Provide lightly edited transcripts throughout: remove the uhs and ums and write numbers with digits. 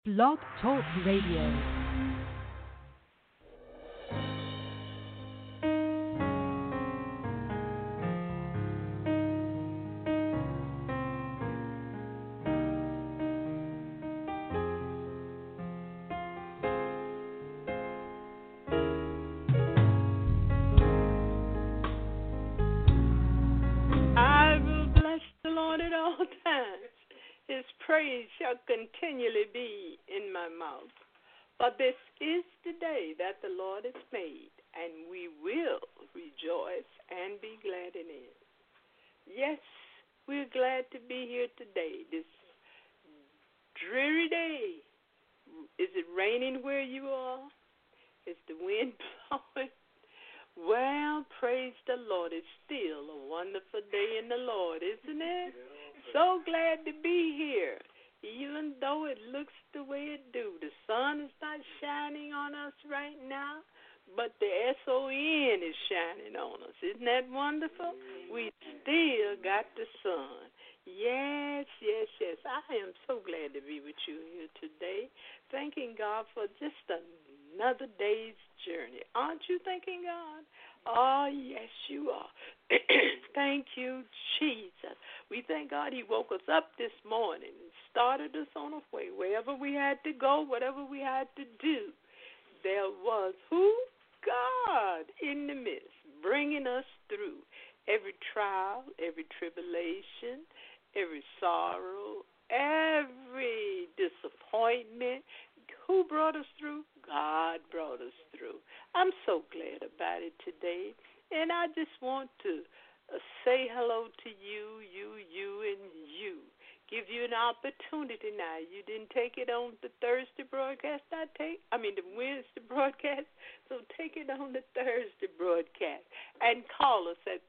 Blog Talk Radio. I will bless the Lord at all times. His praise shall continually be in my mouth. For this is the day that the Lord has made, and we will rejoice and be glad in it. Yes, we're glad to be here today, this dreary day. Is it raining where you are? Is the wind blowing? Well, praise the Lord. It's still a wonderful day in the Lord, isn't it? So glad to be here, even though it looks the way it do. The sun is not shining on us right now, but the SON is shining on us. Isn't that wonderful? We still got the sun. Yes, yes, yes. I am so glad to be with you here today, thanking God for just another day's journey. Aren't you thanking God? Oh, yes, you are. Thank you, Jesus. We thank God He woke us up this morning and started us on our way. Wherever we had to go, whatever we had to do, there was who? God in the midst, bringing us through every trial, every tribulation, every sorrow, every disappointment. Who brought us through? God brought us through. I'm so glad about it today. And I just want to say hello to you, and you. Give you an opportunity now. You didn't take it on the Thursday broadcast. The Wednesday broadcast. So take it on the Thursday broadcast. And call us at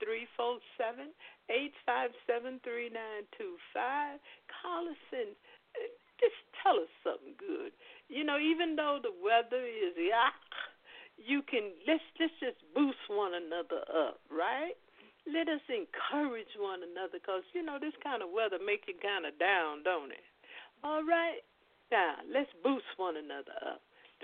347-857-3925. Call us and just tell us something good. You know, even though the weather is let's just boost one another up, right? Let us encourage one another because, this kind of weather make you kind of down, don't it? All right? Now, let's boost one another up.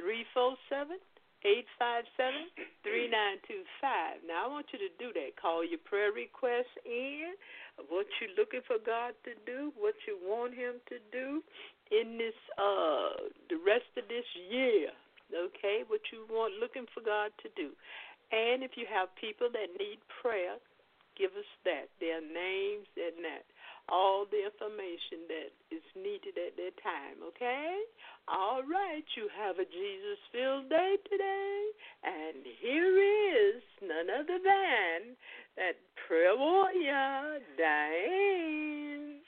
347-857-3925. Now, I want you to do that. Call your prayer requests in, what you're looking for God to do, what you want Him to do in this, the rest of this year, okay? What you want, looking for God to do. And if you have people that need prayer, give us that, their names and that, all the information that is needed at that time, okay? All right, you have a Jesus-filled day today, and here is none other than that prayer warrior, Diane.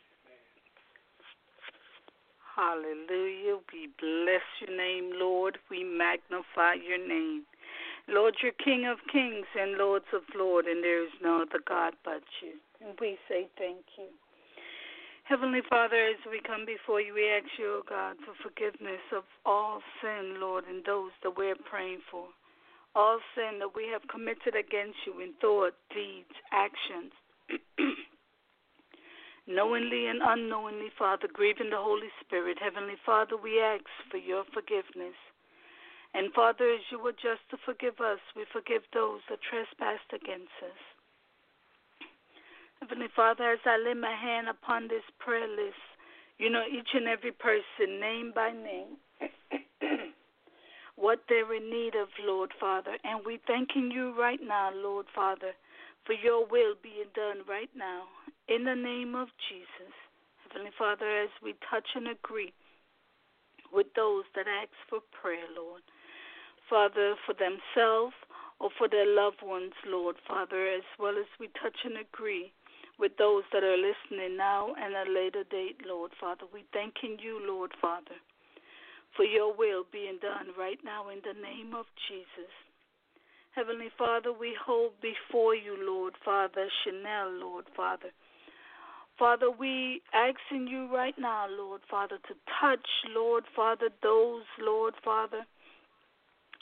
Hallelujah. We bless your name, Lord. We magnify your name. Lord, you're King of kings and Lords of lords, and there is no other God but you. And we say thank you. Heavenly Father, as we come before you, we ask you, oh God, for forgiveness of all sin, Lord, and those that we're praying for. All sin that we have committed against you in thought, deeds, actions, knowingly and unknowingly, Father, grieving the Holy Spirit. Heavenly Father, we ask for your forgiveness. And Father, as you were just to forgive us, we forgive those that trespassed against us. Heavenly Father, as I lay my hand upon this prayer list, you know each and every person, name by name, what they're in need of, Lord Father. And we thanking you right now, Lord Father, for your will being done right now. In the name of Jesus. Heavenly Father, as we touch and agree with those that ask for prayer, Lord. Father, for themselves or for their loved ones, Lord, Father, as well as we touch and agree with those that are listening now and at a later date, Lord, Father. We thanking you, Lord, Father, for your will being done right now in the name of Jesus. Heavenly Father, we hold before you, Lord, Father, Chanel, Lord, Father. Father, we asking you right now, Lord, Father, to touch, Lord, Father, those, Lord, Father,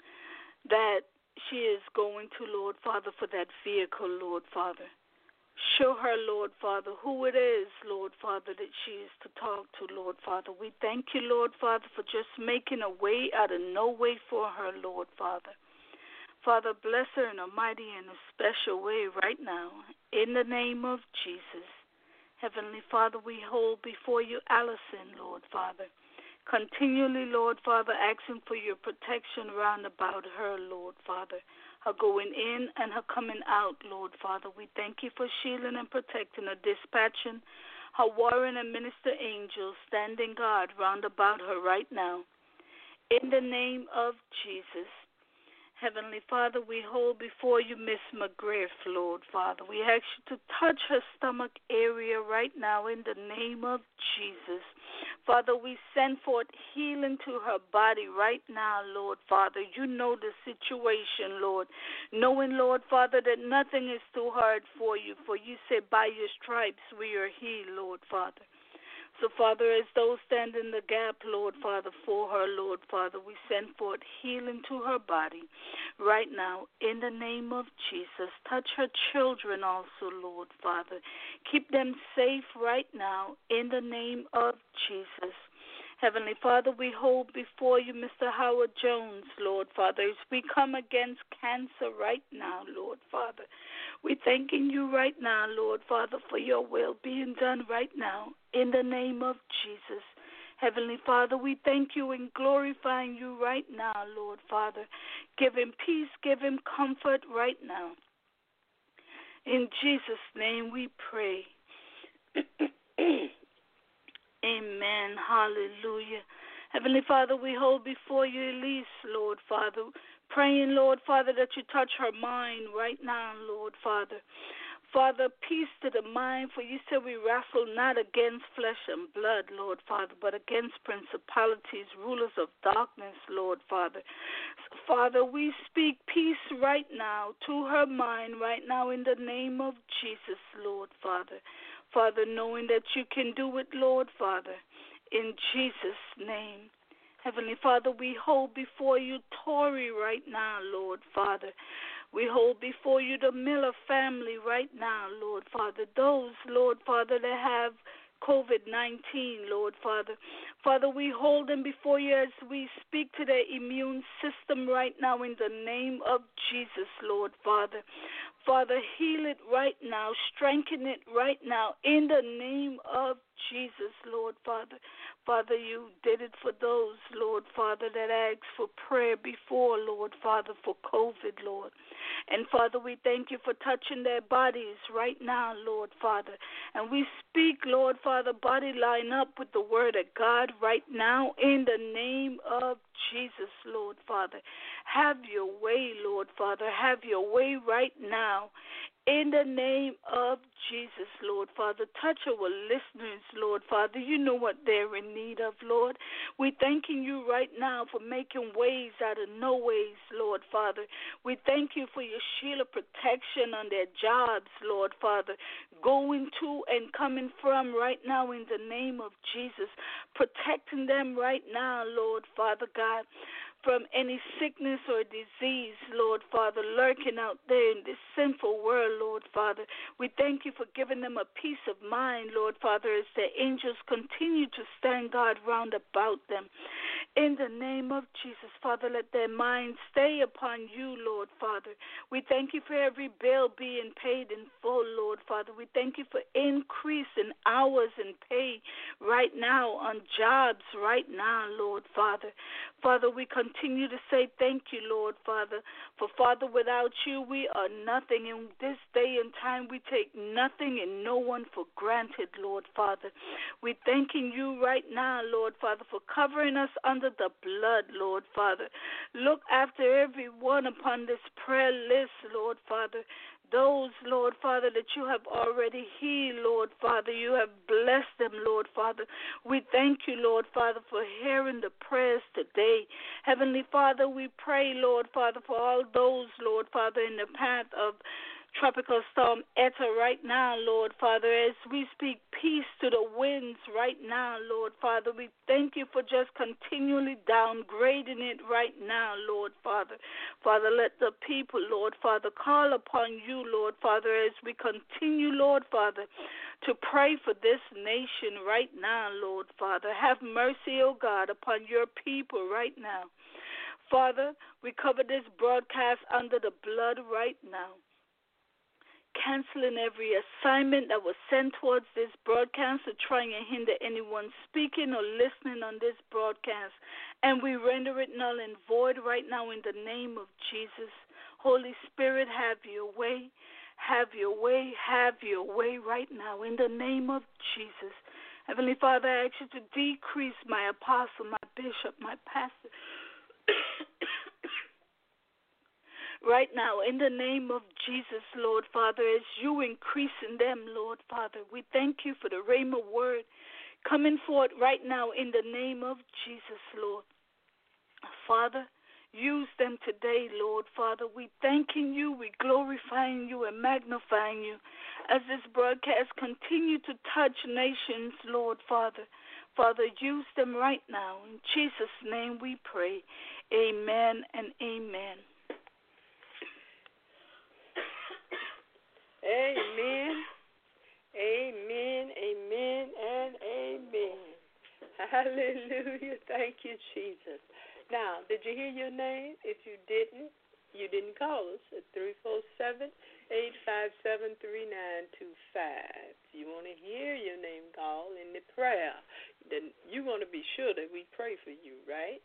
that she is going to, Lord, Father, for that vehicle, Lord, Father. Show her, Lord Father, who it is, Lord Father, that she is to talk to, Lord Father. We thank you, Lord Father, for just making a way out of no way for her, Lord Father. Father, bless her in a mighty and a special way right now, in the name of Jesus. Heavenly Father, we hold before you Allison, Lord Father. Continually, Lord Father, asking for your protection round about her, Lord Father. Her going in and her coming out, Lord Father. We thank you for shielding and protecting her, dispatching her warring and minister angels, standing guard round about her right now. In the name of Jesus. Heavenly Father, we hold before you Miss McGriff, Lord Father. We ask you to touch her stomach area right now in the name of Jesus. Father, we send forth healing to her body right now, Lord Father. You know the situation, Lord. Knowing, Lord Father, that nothing is too hard for you said by your stripes we are healed, Lord Father. So, Father, as those stand in the gap, Lord Father, for her, Lord Father, we send forth healing to her body right now in the name of Jesus. Touch her children also, Lord Father. Keep them safe right now in the name of Jesus. Heavenly Father, we hold before you Mr. Howard Jones, Lord Father, as we come against cancer right now, Lord Father. We're thanking you right now, Lord Father, for your will being done right now in the name of Jesus. Heavenly Father, we thank you and glorifying you right now, Lord Father. Give him peace, give him comfort right now. In Jesus' name we pray. Amen. Hallelujah. Heavenly Father, we hold before you Elise, Lord Father, praying, Lord Father, that you touch her mind right now, Lord Father. Father, peace to the mind, for you said we wrestle not against flesh and blood, Lord Father, but against principalities, rulers of darkness, Lord Father. So, Father, we speak peace right now to her mind right now in the name of Jesus, Lord Father. Father, knowing that you can do it, Lord Father, in Jesus' name. Heavenly Father, we hold before you Tori right now, Lord Father. We hold before you the Miller family right now, Lord Father. Those, Lord Father, that have COVID-19, Lord Father. Father, we hold them before you as we speak to their immune system right now in the name of Jesus, Lord Father. Father, heal it right now, strengthen it right now in the name of Jesus, Lord Father. Father, you did it for those, Lord Father, that asked for prayer before, Lord Father, for COVID, Lord. And Father, we thank you for touching their bodies right now, Lord Father. And we speak, Lord Father, body line up with the word of God right now in the name of Jesus, Lord Father. Have your way, Lord Father. Have your way right now. In the name of Jesus, Lord Father, touch our listeners, Lord Father. You know what they're in need of, Lord. We're thanking you right now for making ways out of no ways, Lord Father. We thank you for your shield of protection on their jobs, Lord Father, going to and coming from right now in the name of Jesus, protecting them right now, Lord Father God, from any sickness or disease, Lord Father, lurking out there in this sinful world, Lord Father. We thank you for giving them a peace of mind, Lord Father, as the angels continue to stand guard round about them. In the name of Jesus, Father, let their minds stay upon you, Lord Father. We thank you for every bill being paid in full, Lord Father. We thank you for increase in hours and pay right now on jobs right now, Lord Father. Father, we continue to say thank you, Lord Father. For, Father, without you, we are nothing. In this day and time, we take nothing and no one for granted, Lord Father. We're thanking you right now, Lord Father, for covering us under the blood, Lord Father. Look after everyone upon this prayer list, Lord Father. Those, Lord Father, that you have already healed, Lord Father. You have blessed them, Lord Father. We thank you, Lord Father, for hearing the prayers today. Heavenly Father, we pray, Lord Father, for all those, Lord Father, in the path of Tropical Storm Eta right now, Lord Father, as we speak peace to the winds right now, Lord Father. We thank you for just continually downgrading it right now, Lord Father. Father, let the people, Lord Father, call upon you, Lord Father, as we continue, Lord Father, to pray for this nation right now, Lord Father. Have mercy, O God, upon your people right now. Father, we cover this broadcast under the blood right now, canceling every assignment that was sent towards this broadcast to try and hinder anyone speaking or listening on this broadcast. And we render it null and void right now in the name of Jesus. Holy Spirit, have your way. Have your way. Have your way right now in the name of Jesus. Heavenly Father, I ask you to decrease my apostle, my bishop, my pastor, right now, in the name of Jesus, Lord Father, as you increase in them, Lord Father, we thank you for the rhema word coming forth right now in the name of Jesus, Lord. Father, use them today, Lord Father. We thanking you, we glorifying you and magnifying you as this broadcast continue to touch nations, Lord Father. Father, use them right now. In Jesus' name we pray. Amen and amen. Amen. Amen. Amen and amen. Hallelujah. Thank you, Jesus. Now, did you hear your name? If you didn't call us at 347-857-3925. You want to hear your name called in the prayer, then you want to be sure that we pray for you, right?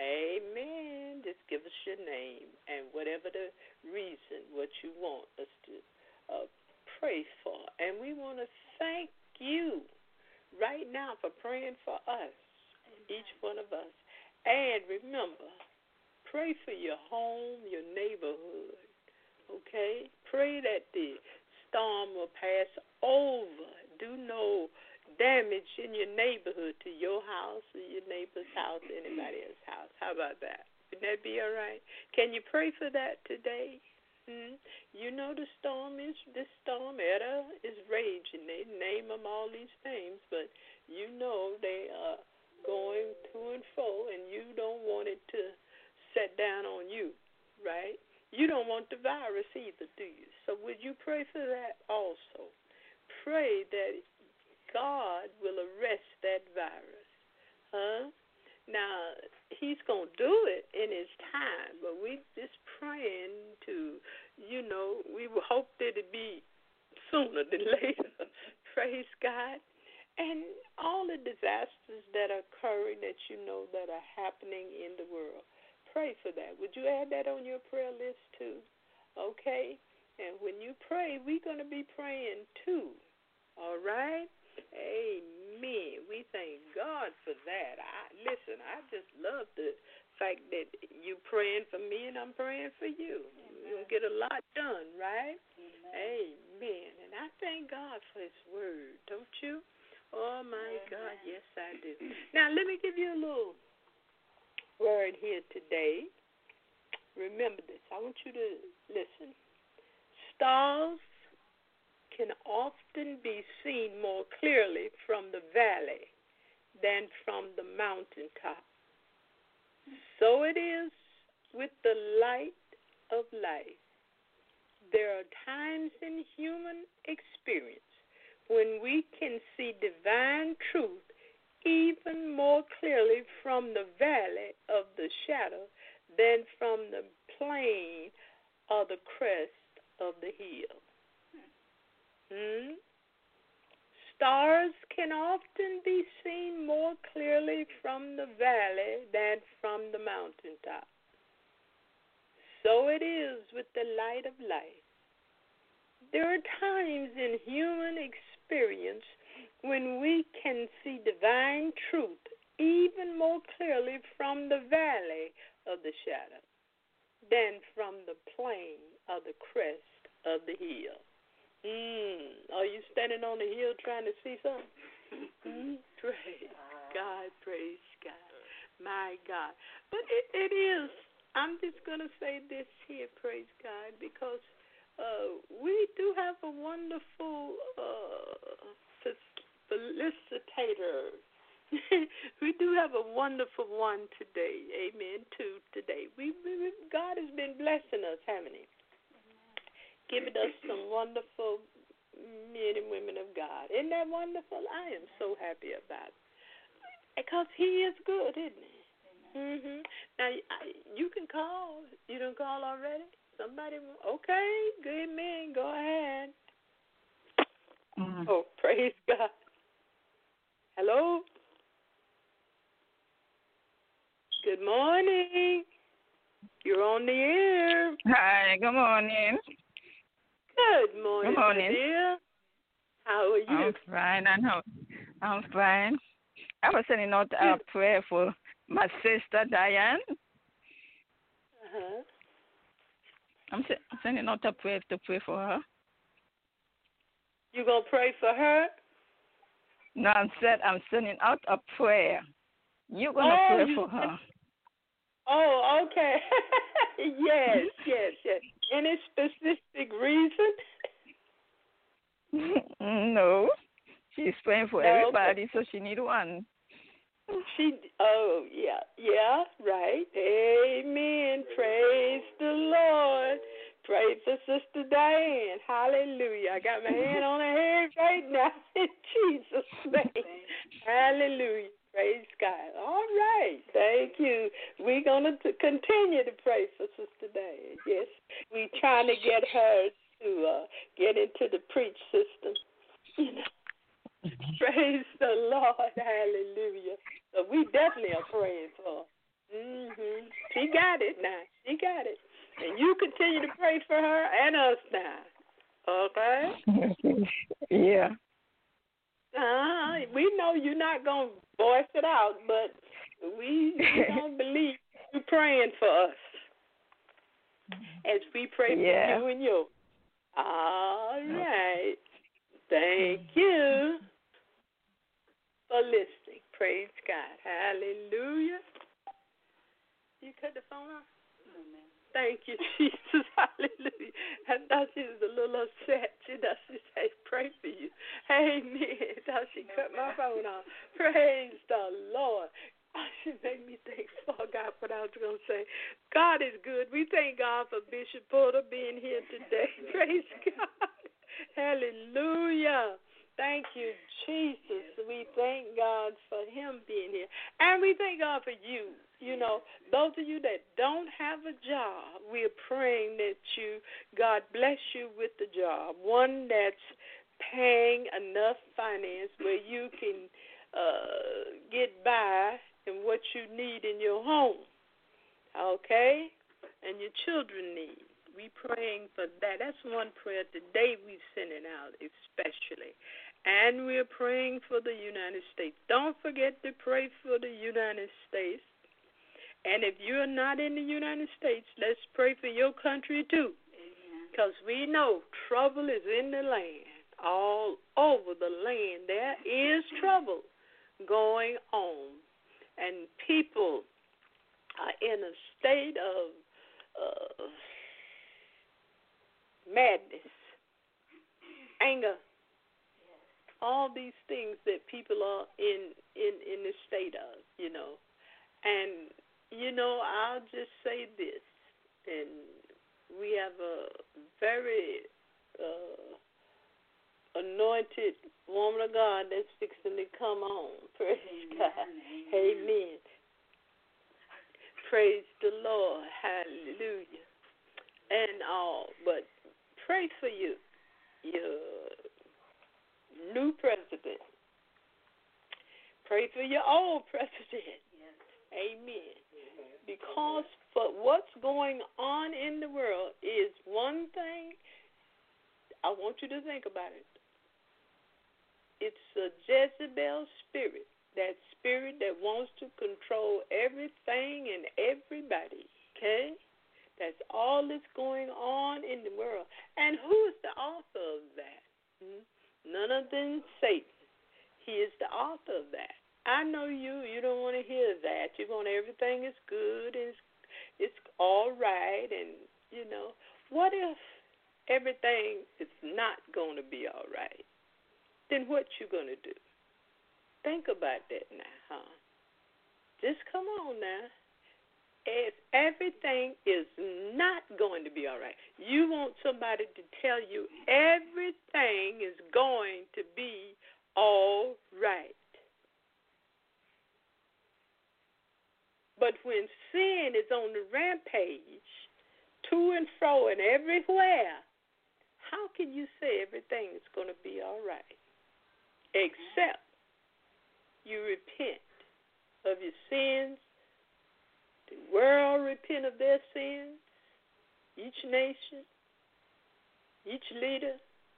Amen. Just give us your name and whatever the reason, what you want us to pray for. And we want to thank you right now for praying for us, each one of us. And remember, pray for your home, your neighborhood, okay? Pray that the storm will pass over. Do no damage in your neighborhood to your house or your neighbor's house, anybody else's house. How about that? Would that be all right? Can you pray for that today? You know this storm, Eta, is raging. They name them all these names, but you know they are going to and fro, and you don't want it to set down on you, right? You don't want the virus either, do you? So would you pray for that also? Pray that God will arrest that virus, huh? Now, he's going to do it in his time, but we just praying to, we hope that it be sooner than later. Praise God. And all the disasters that are occurring that that are happening in the world, pray for that. Would you add that on your prayer list too? Okay? And when you pray, we're going to be praying too. All right? Amen. We thank God for that. Listen, I just love the fact that you praying for me and I'm praying for you. You'll get a lot done, right? Amen. And I thank God for his word, don't you? Oh, my God, yes, I do. Now, let me give you a little word here today. Remember this. I want you to listen. Stars can often be seen more clearly from the valley than from the mountaintop. So it is with the light of life. There are times in human experience when we can see divine truth even more clearly from the valley of the shadow than from the plain or the crest of the hill. Stars can often be seen more clearly from the valley than from the mountaintop. So it is with the light of life. There are times in human experience when we can see divine truth even more clearly from the valley of the shadow than from the plain or the crest of the hill. Are you standing on the hill trying to see something? Praise God, praise God. My God. But it is, I'm just going to say this here, praise God, because we do have a wonderful felicitator. We do have a wonderful one today. Amen. Two today. God has been blessing us, haven't He? Giving us some wonderful men and women of God. Isn't that wonderful? I am so happy about it. Because He is good, isn't He? Mm-hmm. Now, you can call. You done call already? Somebody? Okay, good man. Go ahead. Mm. Oh, praise God. Hello? Good morning. You're on the air. Hi, good morning. Good morning, Good morning. my dear. How are you? I'm fine. I'm fine. I was sending out a prayer for my sister Diane. Uh-huh. I'm sending out a prayer to pray for her. You going to pray for her? No, I'm sending out a prayer. You're going to pray for her. Oh, okay. Yes. Any specific reason? No. She's praying for everybody, so she need one. Yeah, right. Amen. Praise the Lord. Pray for Sister Diane. Hallelujah. I got my hand on her head right now in Jesus' name. Hallelujah. Praise God. All right. Thank you. We're going to continue to pray for Sister Diane. Yes. We're trying to get her to get into the preach system. Praise the Lord. Hallelujah. So we definitely are praying for her. Mm-hmm. She got it now. She got it. And you continue to pray for her and us now. Okay? Yeah. We know you're not going to voice it out, but we don't believe you praying for us as we pray for you and yours. All right. Thank you for listening. Praise God. Hallelujah. You cut the phone off? No, ma'am. Thank you, Jesus. Hallelujah. I thought she was a little upset. She said, pray for you. Amen. I thought she cut my phone off. Praise the Lord. She made me think, forgot what I was going to say. God is good. We thank God for Bishop Porter being here today. Praise God. Hallelujah. Thank you, Jesus. We thank God for him being here. And we thank God for you. You know, those of you that don't have a job, we're praying that God bless you with the job, one that's paying enough finance where you can get by and what you need in your home, okay, and your children need. We praying for that. That's one prayer today we're sending out especially. And we're praying for the United States. Don't forget to pray for the United States. And if you're not in the United States, let's pray for your country too. Because we know trouble is in the land. All over the land there is trouble going on. And people are in a state of madness, anger, all these things that people are in the state of, you know. And, you know, I'll just say this, and we have a very anointed woman of God that's fixing to come on. Praise God. Amen. Praise the Lord. Hallelujah. And all, but pray for your new president. Pray for your old president. Yes. Amen. Because for what's going on in the world is one thing. I want you to think about it. It's a Jezebel spirit, that spirit that wants to control everything and everybody, okay? That's all that's going on in the world. And who is the author of that? None other than Satan. He is the author of that. I know you don't want to hear that. You want everything is good and it's all right. And, you know, what if everything is not going to be all right, then what you going to do? Think about that now, huh? Just come on now. If everything is not going to be all right, you want somebody to tell you everything is going to be all right. But when sin is on the rampage, to and fro and everywhere, how can you say everything is going to be all right? Except you repent of your sins, the world repent of their sins, each nation, each leader,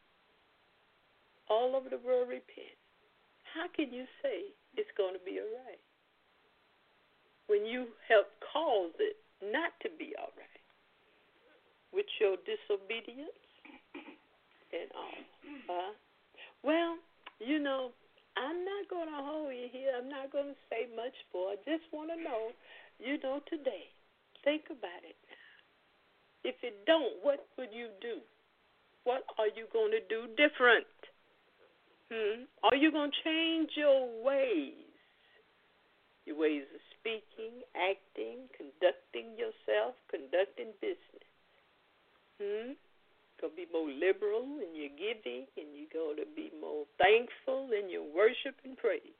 all over the world repent. How can you say it's going to be all right when you help cause it not to be all right with your disobedience and all? Well, you know, I'm not going to hold you here. I'm not going to say much more. I just want to know, today, think about it now. If it don't, what would you do? What are you going to do different? Are you going to change your ways? Your ways of speaking, acting, conducting yourself, conducting business. Going to be more liberal in your giving, and you're going to be more thankful in your worship and praise.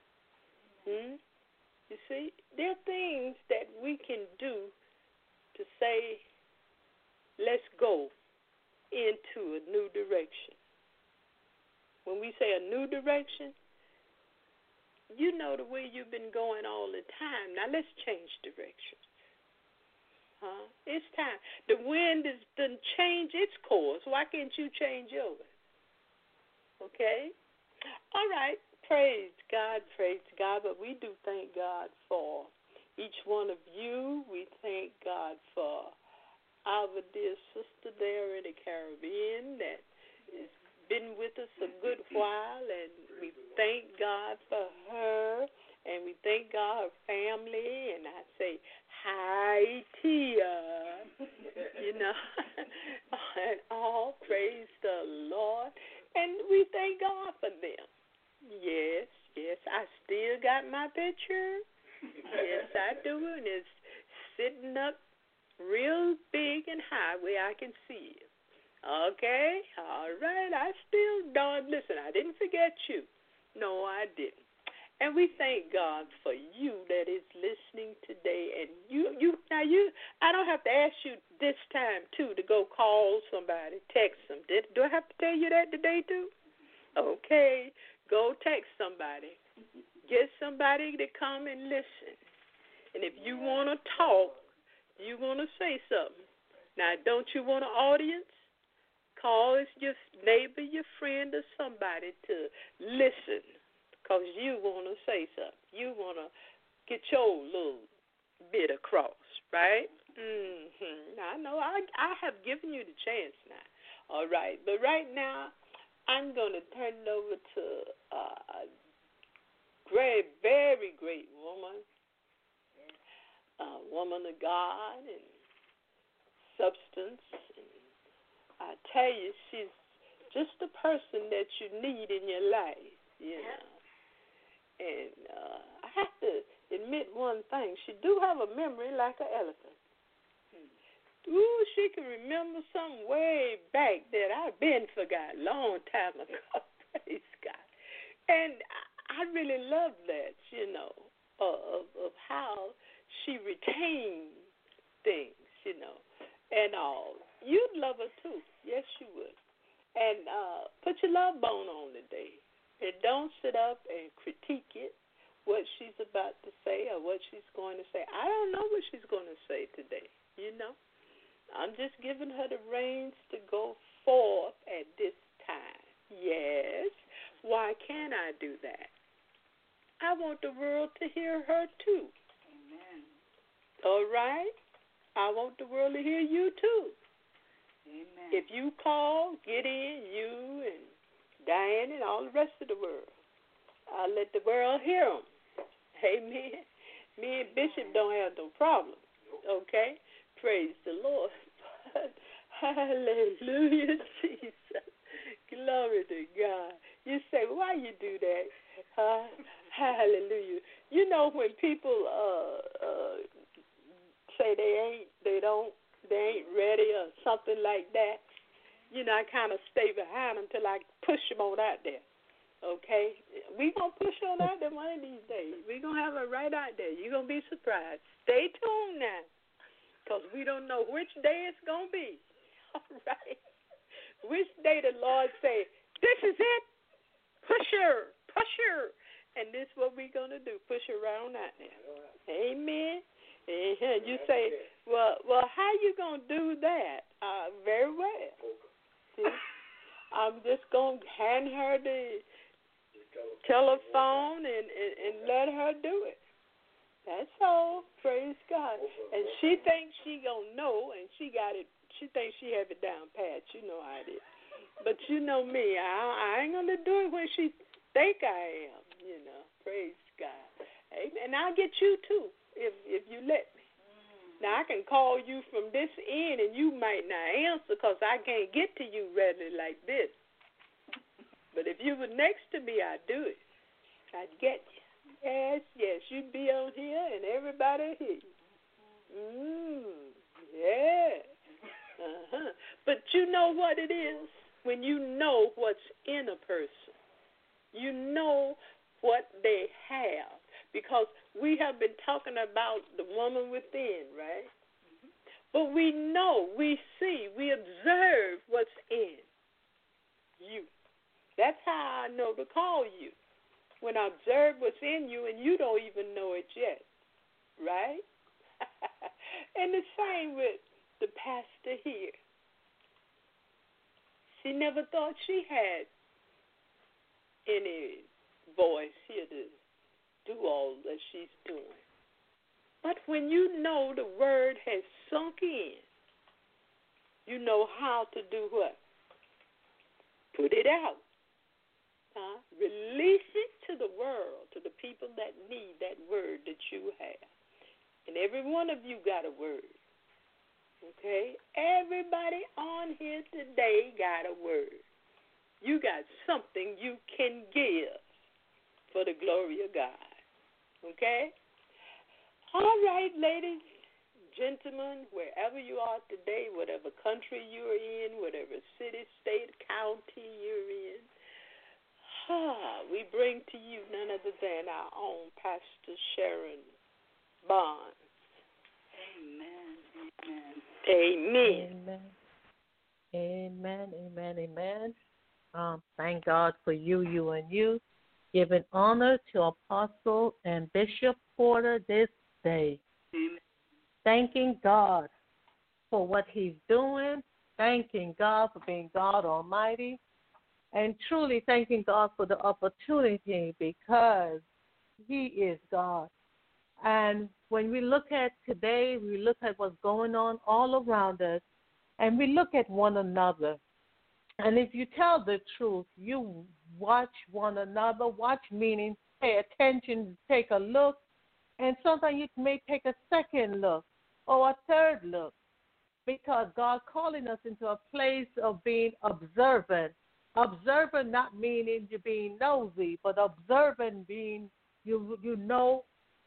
You see, there are things that we can do to say, let's go into a new direction. When we say a new direction, you know the way you've been going all the time. Now let's change direction. It's time. The wind has done changed its course. Why can't you change yours? Okay? All right. Praise God. But we do thank God for each one of you. We thank God for our dear sister there in the Caribbean that has been with us a good while, and we thank God for her. And we thank God, her family, and I say, hi, Tia, and all praise the Lord. And we thank God for them. Yes, I still got my picture. Yes, I do, and it's sitting up real big and high where I can see it. Okay, all right, I still don't, listen, I didn't forget you. No, I didn't. And we thank God for you that is listening today. And I don't have to ask you this time, too, to go call somebody, text them. Do I have to tell you that today, too? Okay, go text somebody. Get somebody to come and listen. And if you want to talk, you want to say something. Now, don't you want an audience? Call your neighbor, your friend, or somebody to listen. Because you want to say something. You want to get your little bit across, right? I know. I have given you the chance now. All right. But right now, I'm going to turn it over to a very great woman, a woman of God and substance. And I tell you, she's just the person that you need in your life, know. And I have to admit one thing. She do have a memory like an elephant. Ooh, she can remember something way back that I've been forgot a long time ago. Praise God. And I really love that, of how she retained things, and all. You'd love her, too. Yes, you would. And put your love bone on today. And don't sit up and critique it, what she's about to say or what she's going to say. I don't know what she's going to say today, I'm just giving her the reins to go forth at this time. Yes. Why can't I do that? I want the world to hear her, too. Amen. All right? I want the world to hear you, too. Amen. If you call, get in, you and Diane and all the rest of the world. I'll let the world hear them. Amen. Me and Bishop don't have no problem. Okay? Praise the Lord. But Hallelujah, Jesus. Glory to God. You say, why you do that? Hallelujah. You know when people say they ain't ready or something like that, you know, I kind of stay behind them till I push them on out there. Okay? We going to push on out there one of these days. We going to have it right out there. You're going to be surprised. Stay tuned now, because we don't know which day it's going to be. All right? Which day the Lord say, this is it. Push her. Push her. And this is what we're going to do. Push her around out there. Amen. And you say, well, how you going to do that? Very well. See, I'm just going to hand her the telephone and let her do it. That's all. Praise God. And she thinks she going to know, and she got it. She thinks she have it down pat. You know how it is. But you know me. I ain't going to do it when she think I am, you know. Praise God. Amen. And I'll get you, too, if you let me. Now, I can call you from this end, and you might not answer because I can't get to you readily like this. But if you were next to me, I'd do it. I'd get you. Yes, you'd be on here, and everybody hear you. Yeah. But you know what it is when you know what's in a person. You know what they have. Because we have been talking about the woman within, right? But we know, we see, we observe what's in you. That's how I know to call you. When I observe what's in you and you don't even know it yet, right? And the same with the pastor here. She never thought she had any voice here to do all that she's doing. But when you know the word has sunk in, you know how to do what? Put it out. Release it to the world, to the people that need that word that you have. And every one of you got a word. Okay? Everybody on here today got a word. You got something you can give for the glory of God. Okay? All right, ladies, gentlemen, wherever you are today, whatever country you're in, whatever city, state, county you're in, we bring to you none other than our own Pastor Sharon Barnes. Amen. Amen. Thank God for you and you. Giving honor to Apostle and Bishop Porter this day. Amen. Thanking God for what he's doing. Thanking God for being God Almighty. And truly thanking God for the opportunity because he is God. And when we look at today, we look at what's going on all around us, and we look at one another. And if you tell the truth, you watch one another, watch meaning pay attention, take a look, and sometimes you may take a second look or a third look because God's calling us into a place of being observant. Observant not meaning you're being nosy, but observant being you know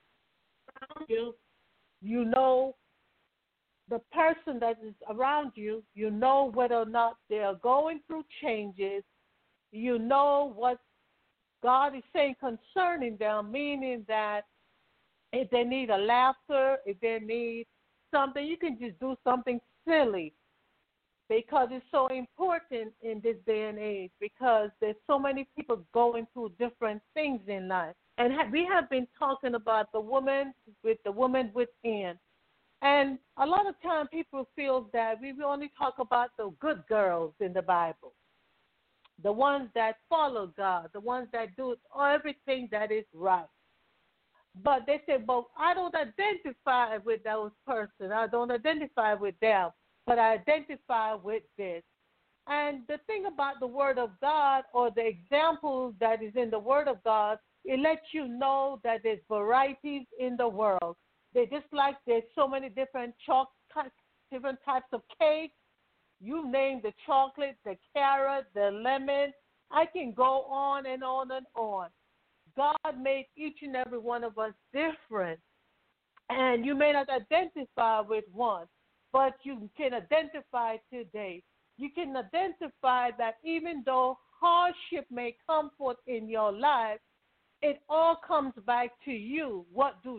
you know the person that is around you, you know whether or not they are going through changes, you know what God is saying concerning them, meaning that if they need a laughter, if they need something, you can just do something silly because it's so important in this day and age because there's so many people going through different things in life. And we have been talking about the woman within. And a lot of time people feel that we only talk about the good girls in the Bible, the ones that follow God, the ones that do everything that is right. But they say, well, I don't identify with those persons. I don't identify with them, but I identify with this. And the thing about the Word of God or the examples that is in the Word of God, it lets you know that there's varieties in the world. They just like there's so many different different types of cake, You name the chocolate, the carrot, the lemon. I can go on and on and on. God made each and every one of us different. And you may not identify with one, but you can identify today. You can identify that even though hardship may come forth in your life, it all comes back to you. What do?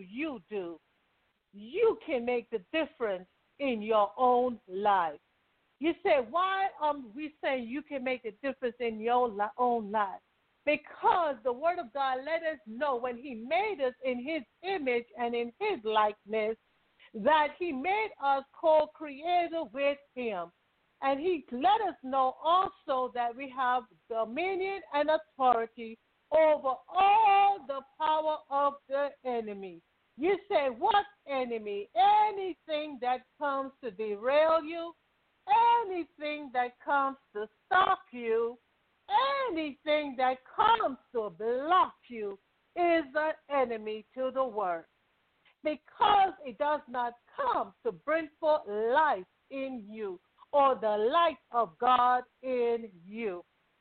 You can make the difference in your own life. You say, why are we saying you can make a difference in your own life? Because the Word of God let us know when He made us in His image and in His likeness, that He made us co-creator with Him. And He let us know also that we have dominion and authority over all the power of the enemy. You say, what enemy? Anything that comes to derail you, anything that comes to stop you, anything that comes to block you is an enemy to the word, because it does not come to bring forth life in you or the light of God in you.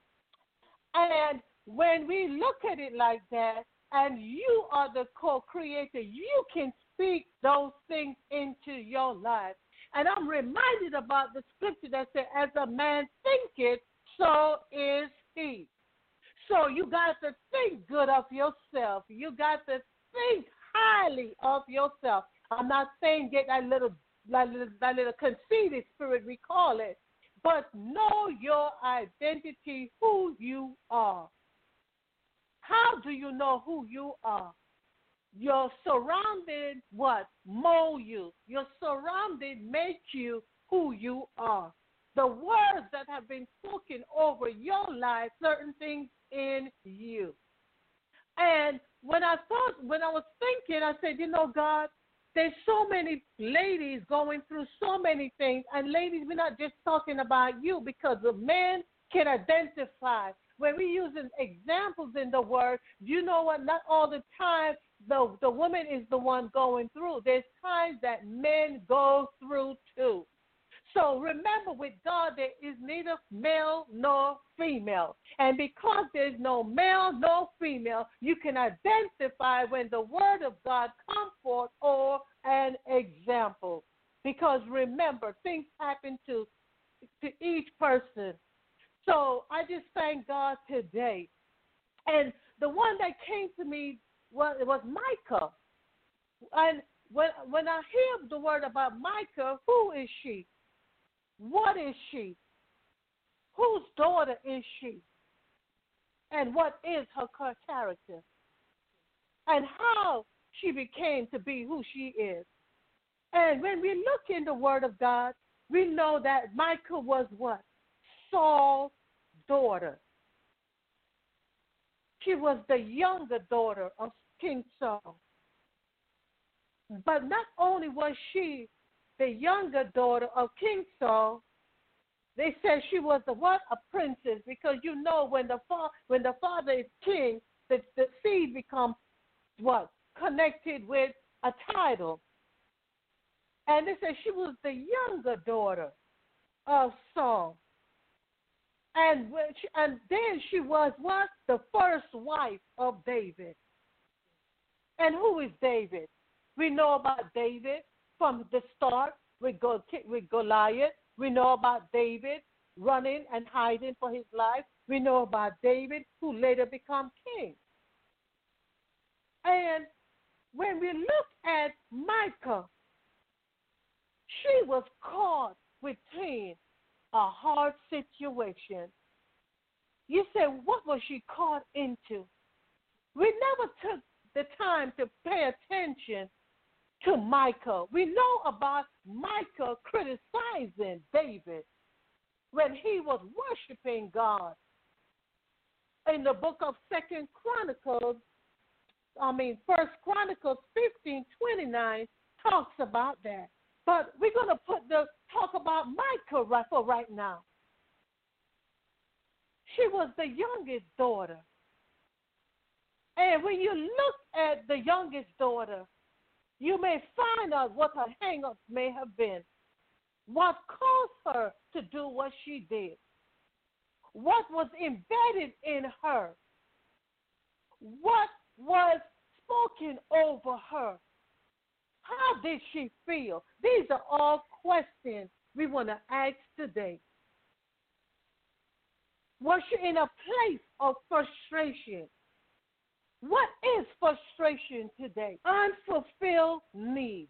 And when we look at it like that, and you are the co-creator, you can speak those things into your life. And I'm reminded about the scripture that said, as a man thinketh, so is he. So you got to think good of yourself. You got to think highly of yourself. I'm not saying get that little conceited spirit, we call it, but know your identity, who you are. How do you know who you are? Your surrounding mold you. Your surrounding make you who you are. The words that have been spoken over your life, certain things in you. And when I was thinking, I said, God, there's so many ladies going through so many things. And ladies, we're not just talking about you, because the men can identify. When we're using examples in the word, you know what? Not all the time the woman is the one going through. There's times that men go through too. So remember, with God, there is neither male nor female. And because there's no male nor female, you can identify when the word of God comes forth or an example. Because remember, things happen to each person. So I just thank God today. And the one that came to me was Micah. And when I hear the word about Micah, who is she? What is she? Whose daughter is she? And what is her character? And how she became to be who she is. And when we look in the word of God, we know that Micah was what? Saul's daughter. She was the younger daughter of King Saul. But not only was she the younger daughter of King Saul, they said she was a princess, because you know when the father is king, the seed becomes what? Connected with a title. And they said she was the younger daughter of Saul. And then she was what? The first wife of David. And who is David? We know about David from the start with Goliath. We know about David running and hiding for his life. We know about David, who later became king. And when we look at Micah, she was caught within a hard situation. You say, what was she caught into? We never took the time to pay attention to Micah. We know about Micah criticizing David when he was worshiping God. In the book of 1 Chronicles 15:29 talks about that. But we're going to talk about Micah for right now. She was the youngest daughter. And when you look at the youngest daughter, you may find out what her hang-ups may have been. What caused her to do what she did? What was embedded in her? What was spoken over her? How did she feel? These are all questions we want to ask today. Was she in a place of frustration? What is frustration today? Unfulfilled needs,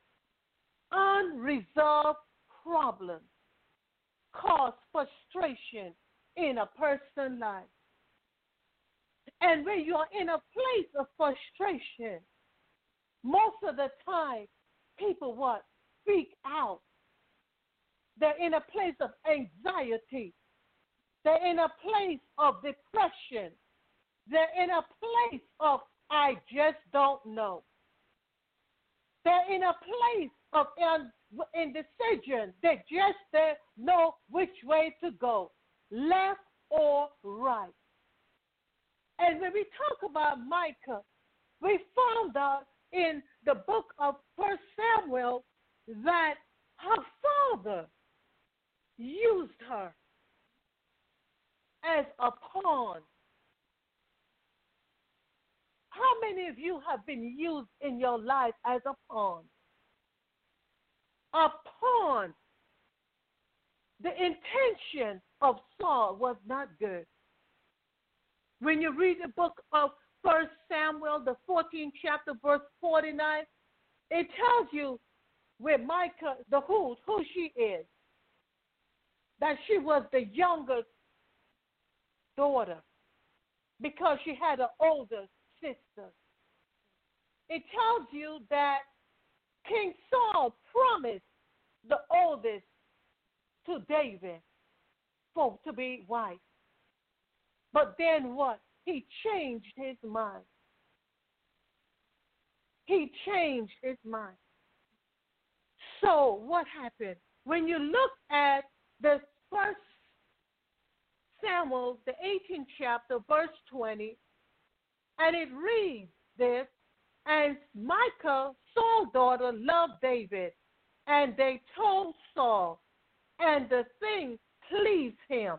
unresolved problems cause frustration in a person's life. And when you are in a place of frustration, most of the time, people what? Speak out. They're in a place of anxiety. They're in a place of depression. They're in a place of, I just don't know. They're in a place of indecision. They just don't know which way to go, left or right. And when we talk about Micah, we found out in the book of 1 Samuel that her father used her as a pawn. How many of you have been used in your life as a pawn? A pawn. The intention of Saul was not good. When you read the book of 1 Samuel, the 14th chapter, verse 49, it tells you where Micah, who she is, that she was the youngest daughter because she had an older sister. It tells you that King Saul promised the oldest to David to be wife. But then what? He changed his mind. He changed his mind. So what happened? When you look at the 1 Samuel, the 18th chapter, verse 20, and it reads this, and Micah, Saul's daughter, loved David, and they told Saul, and the thing pleased him.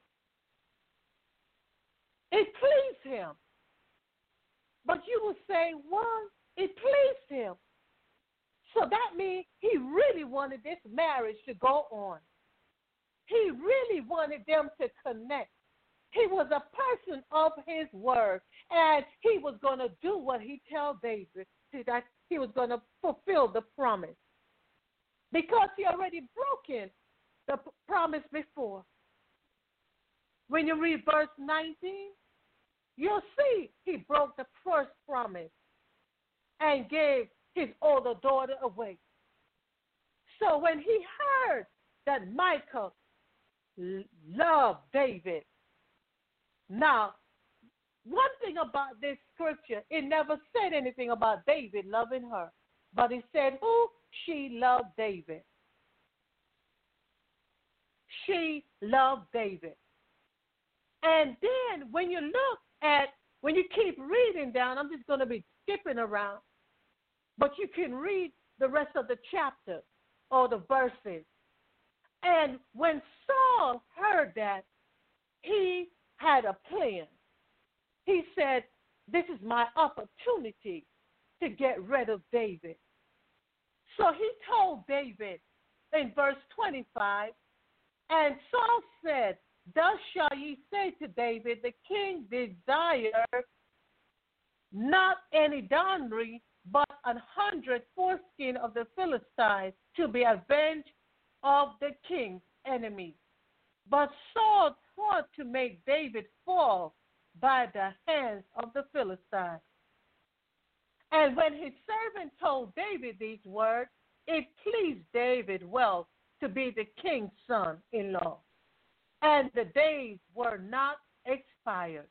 It pleased him. But you will say, well, it pleased him. So that means he really wanted this marriage to go on. He really wanted them to connect. He was a person of his word, and he was going to do what he told David, that he was going to fulfill the promise. Because he already broken the promise before. When you read verse 19, you'll see he broke the first promise and gave his older daughter away. So when he heard that Micah loved David, now, one thing about this scripture, it never said anything about David loving her, but it said who? She loved David. She loved David. And then when you keep reading down, I'm just going to be skipping around, but you can read the rest of the chapter or the verses. And when Saul heard that, he had a plan. He said, this is my opportunity to get rid of David. So he told David in verse 25, and Saul said, thus shall ye say to David, the king desired not any dowry, but 100 foreskin of the Philistines to be avenged of the king's enemies. But Saul thought to make David fall by the hands of the Philistines. And when his servant told David these words, it pleased David well to be the king's son-in-law. And the days were not expired.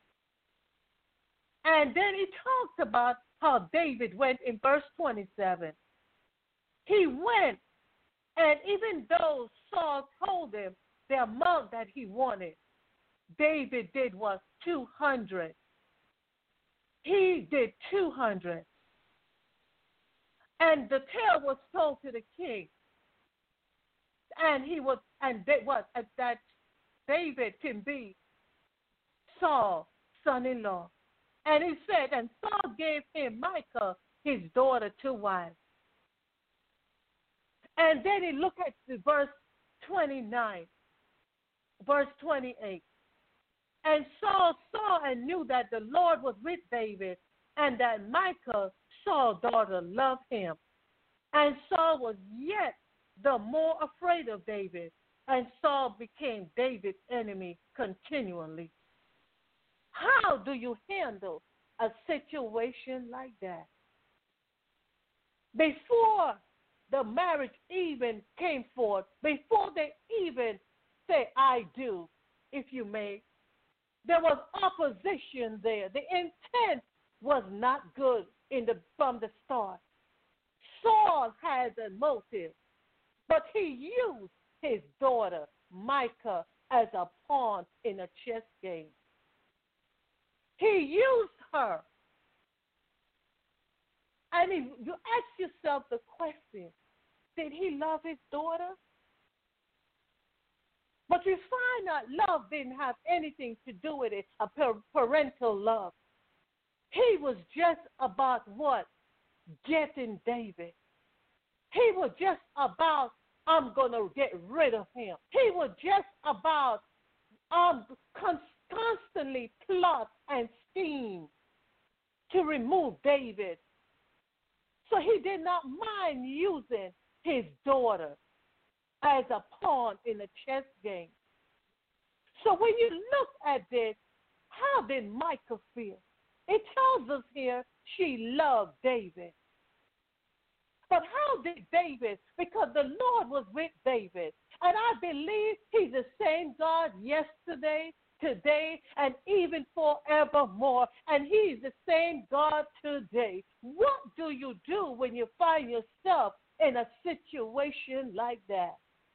And then he talked about how David went in verse 27. He went, and even though Saul told him the amount that he wanted, David did was 200. He did 200. And the tale was told to the king. And he was, and they, what, that David can be Saul's son-in-law. And he said, and Saul gave him Michal, his daughter, to wife. And then he looked at the verse 29, verse 28. And Saul saw and knew that the Lord was with David, and that Michal, Saul's daughter, loved him. And Saul was yet the more afraid of David, and Saul became David's enemy continually. How do you handle a situation like that? Before the marriage even came forth, before they even say, I do, if you may, there was opposition there. The intent was not good from the start. Saul had a motive, but he used his daughter, Michal, as a pawn in a chess game. He used her. And if you ask yourself the question, did he love his daughter? But you find out love didn't have anything to do with it, a parental love. He was just about what? Getting David. He was just about, I'm going to get rid of him. He was just about constantly plot and scheme to remove David. So he did not mind using his daughter as a pawn in a chess game. So when you look at this, how did Michal feel? It tells us here she loved David. But how did David? Because the Lord was with David. And I believe he's the same God yesterday, today, and even forevermore. And he's the same God today. What do you do when you find yourself in a situation like that?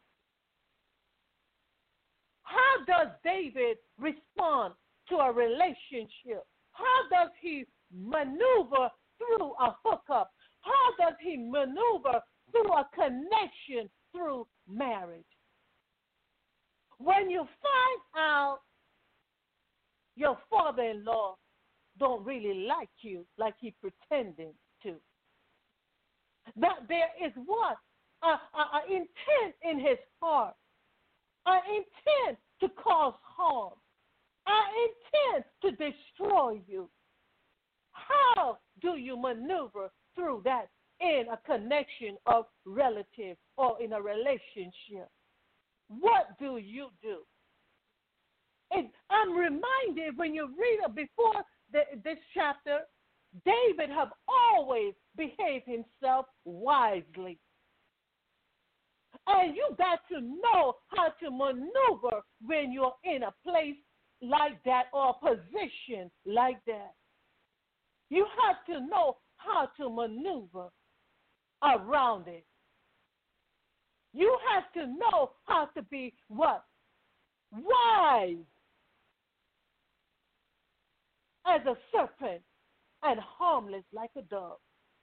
How does David respond to a relationship? How does he maneuver through a hookup? How does he maneuver through a connection through marriage? When you find out your father-in-law don't really like you like he pretending to, that there is what? An intent in his heart, an intent to cause harm, an intent to destroy you. How do you maneuver through that in a connection of relatives or in a relationship? What do you do? I'm reminded when you read before this chapter, David have always behaved himself wisely. And you got to know how to maneuver when you're in a place like that or a position like that. You have to know how to maneuver around it. You have to know how to be what? Wise as a serpent and harmless like a dove.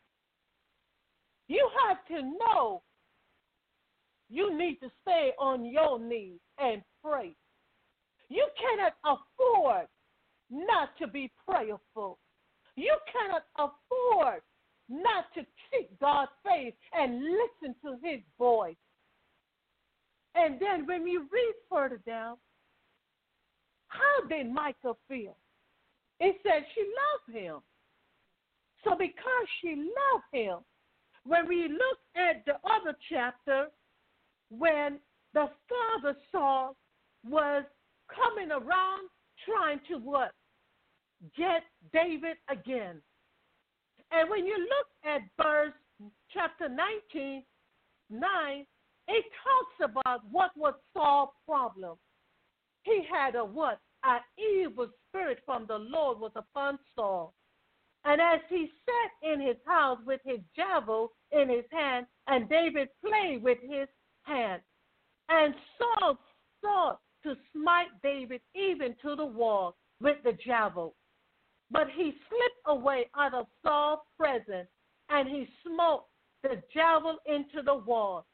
You have to know you need to stay on your knees and pray. You cannot afford not to be prayerful. You cannot afford not to seek God's face and listen to his voice. And then when you read further down, how did Michal feel? It says she loved him. So because she loved him, when we look at the other chapter, when the father Saul was coming around trying to what? Get David again. And when you look at verse chapter 19, 9, it talks about what was Saul's problem. He had a what? An evil spirit from the Lord was upon Saul. And as he sat in his house with his javelin in his hand, and David played with his hand, and Saul sought to smite David even to the wall with the javelin. But he slipped away out of Saul's presence, and he smote the javelin into the wall.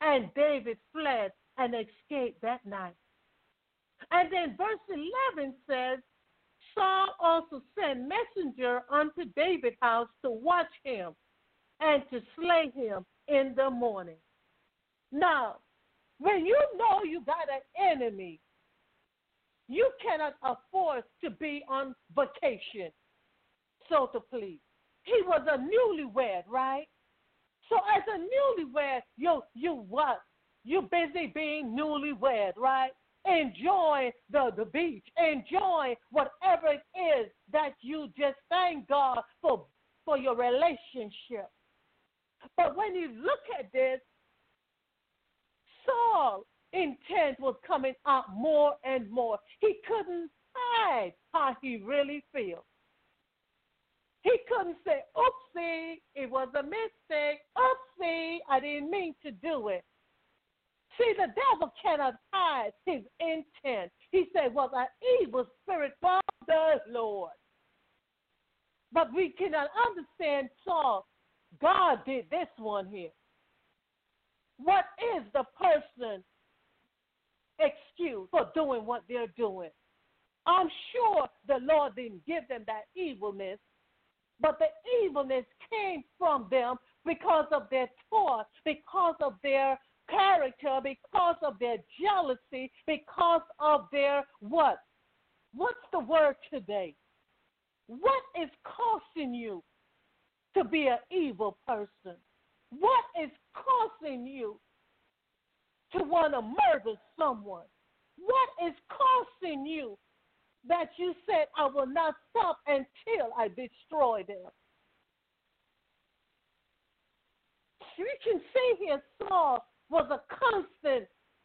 And David fled and escaped that night. And then verse 11 says, Saul also sent messenger unto David's house to watch him and to slay him in the morning. Now, when you know you got an enemy, you cannot afford to be on vacation, so to please. He was a newlywed, right? So as a newlywed, you what? You busy being newlywed, right? Enjoy the beach. Enjoy whatever it is that you just thank God for your relationship. But when you look at this, Saul's intent was coming out more and more. He couldn't hide how he really feels. He couldn't say, oopsie, it was a mistake. Oopsie, I didn't mean to do it. See, the devil cannot hide his intent. He said, well, an evil spirit from the Lord. But we cannot understand Saul. God did this one here. What is the person's excuse for doing what they're doing? I'm sure the Lord didn't give them that evilness, but the evilness came from them because of their thoughts, because of their character, because of their jealousy, because of their what? What's the word today? What is causing you to be an evil person? What is causing you to want to murder someone? What is causing you that you said, I will not stop until I destroy them? We can see here Saul was a constant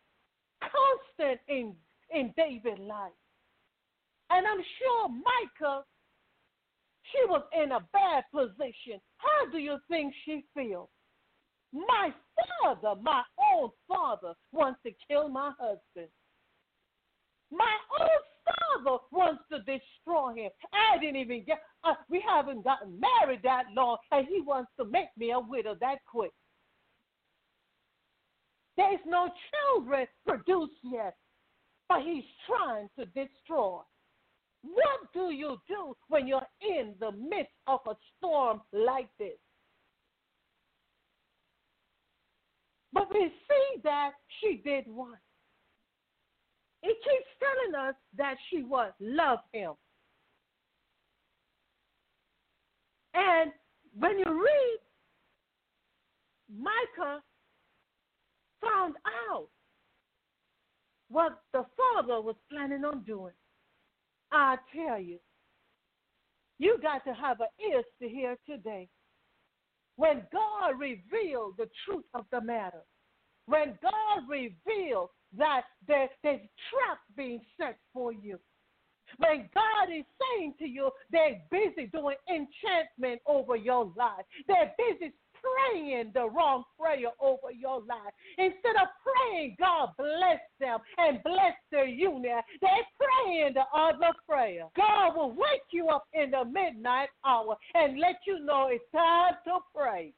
in David's life. And I'm sure Micah, she was in a bad position. How do you think she feels? My father, my own father, wants to kill my husband. My own father wants to destroy him. I didn't even we haven't gotten married that long, and he wants to make me a widow that quick. There's no children produced yet, but he's trying to destroy. What do you do when you're in the midst of a storm like this? But we see that she did what? It keeps telling us that she what? Loved him. And when you read, Micah found out what the father was planning on doing. I tell you, you got to have an ears to hear today. When God revealed the truth of the matter, when God revealed that there's traps being set for you, when God is saying to you, they're busy doing enchantment over your life, they're busy praying the wrong prayer over your life. Instead of praying, God bless them and bless their union, they're praying the other prayer. God will wake you up in the midnight hour and let you know it's time to pray.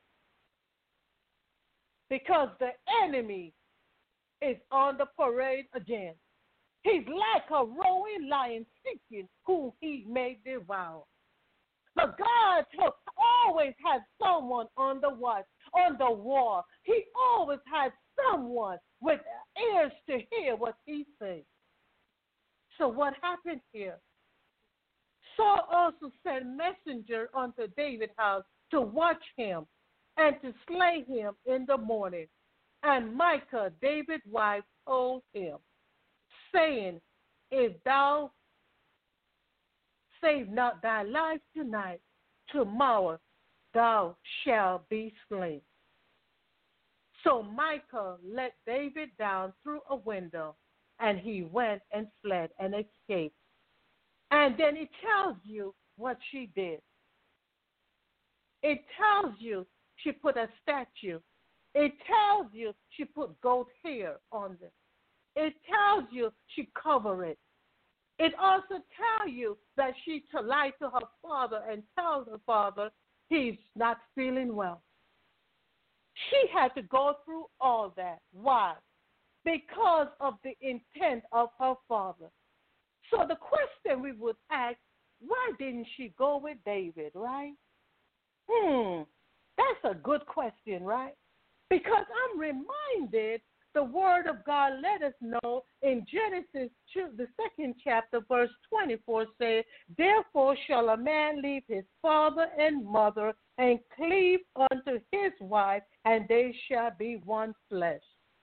Because the enemy is on the parade again. He's like a roaring lion seeking who he may devour. But God always has someone on the watch, on the wall. He always has someone with ears to hear what he says. So what happened here? Saul also sent messenger unto David's house to watch him and to slay him in the morning. And Micah, David's wife, told him, saying, if thou save not thy life tonight, tomorrow thou shalt be slain. So Micah let David down through a window, and he went and fled and escaped. And then it tells you what she did. It tells you she put a statue. It tells you she put goat hair on it. It tells you she covered it. It also tells you that she lied to her father and tells her father he's not feeling well. She had to go through all that. Why? Because of the intent of her father. So the question we would ask, why didn't she go with David, right? That's a good question, right? Because I'm reminded the word of God let us know in Genesis 2, the 2nd chapter, verse 24 says, therefore shall a man leave his father and mother and cleave unto his wife, and they shall be one flesh.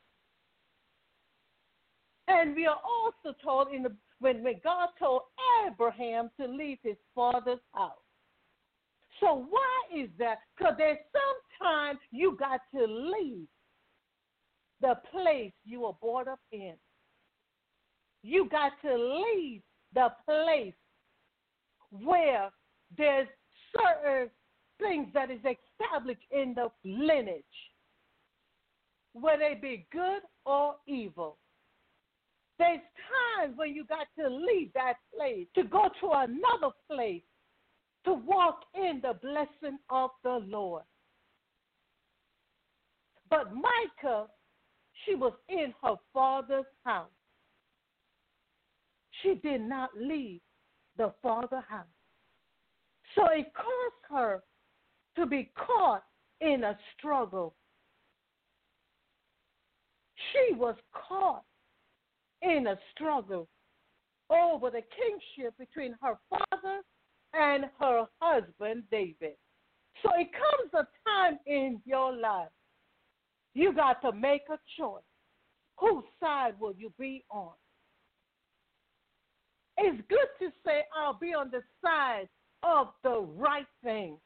And we are also told when God told Abraham to leave his father's house. So why is that? Because there's sometimes you got to leave the place you were brought up in. You got to leave the place where there's certain things that is established in the lineage, whether they be good or evil. There's times when you got to leave that place to go to another place to walk in the blessing of the Lord. But Micah, she was in her father's house. She did not leave the father's house. So it caused her to be caught in a struggle. She was caught in a struggle over the kingship between her father and her husband, David. So it comes a time in your life you got to make a choice. Whose side will you be on? It's good to say, I'll be on the side of the right thing.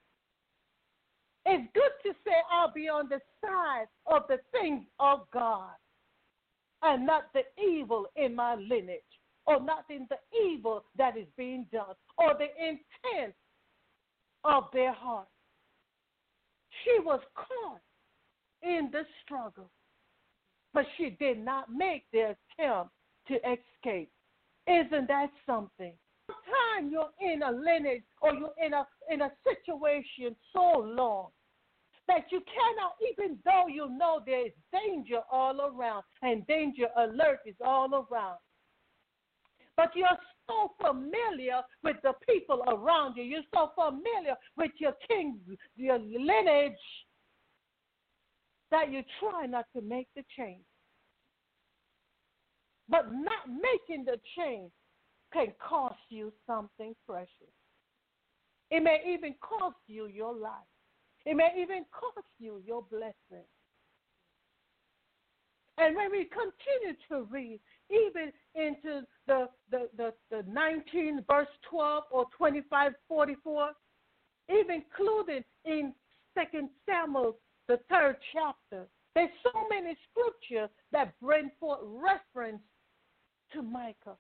It's good to say, I'll be on the side of the things of God and not the evil in my lineage, or not in the evil that is being done, or the intent of their heart. She was caught in the struggle, but she did not make the attempt to escape. Isn't that something? Sometimes you're in a lineage or you're in a situation so long that you cannot, even though you know there is danger all around and danger alert is all around, but you're so familiar with the people around you. You're so familiar with your king, your lineage, that you try not to make the change. But not making the change can cost you something precious. It may even cost you your life. It may even cost you your blessing. And when we continue to read, even into the 19 verse 12 or 25:44, even included in 2 Samuel, the 3rd chapter, there's so many scriptures that bring forth reference to Micah.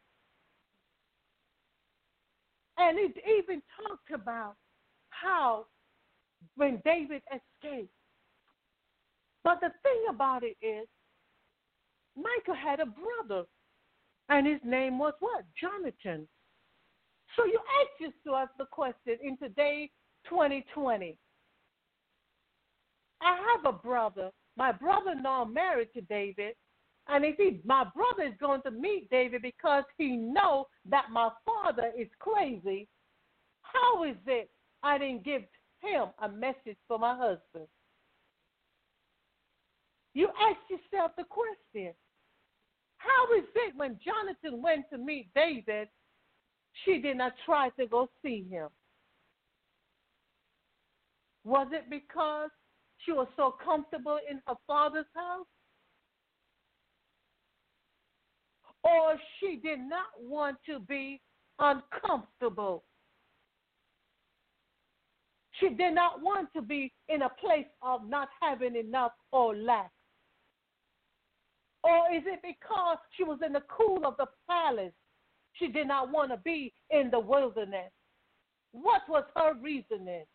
And it even talked about how when David escaped. But the thing about it is, Micah had a brother, and his name was what? Jonathan. So you ask yourself the question in today, 2020. I have a brother. My brother-in-law married to David, and my brother is going to meet David because he knows that my father is crazy, how is it I didn't give him a message for my husband? You ask yourself the question, how is it when Jonathan went to meet David, she did not try to go see him? Was it because she was so comfortable in her father's house? Or she did not want to be uncomfortable? She did not want to be in a place of not having enough or lack? Or is it because she was in the cool of the palace? She did not want to be in the wilderness. What was her reasoning?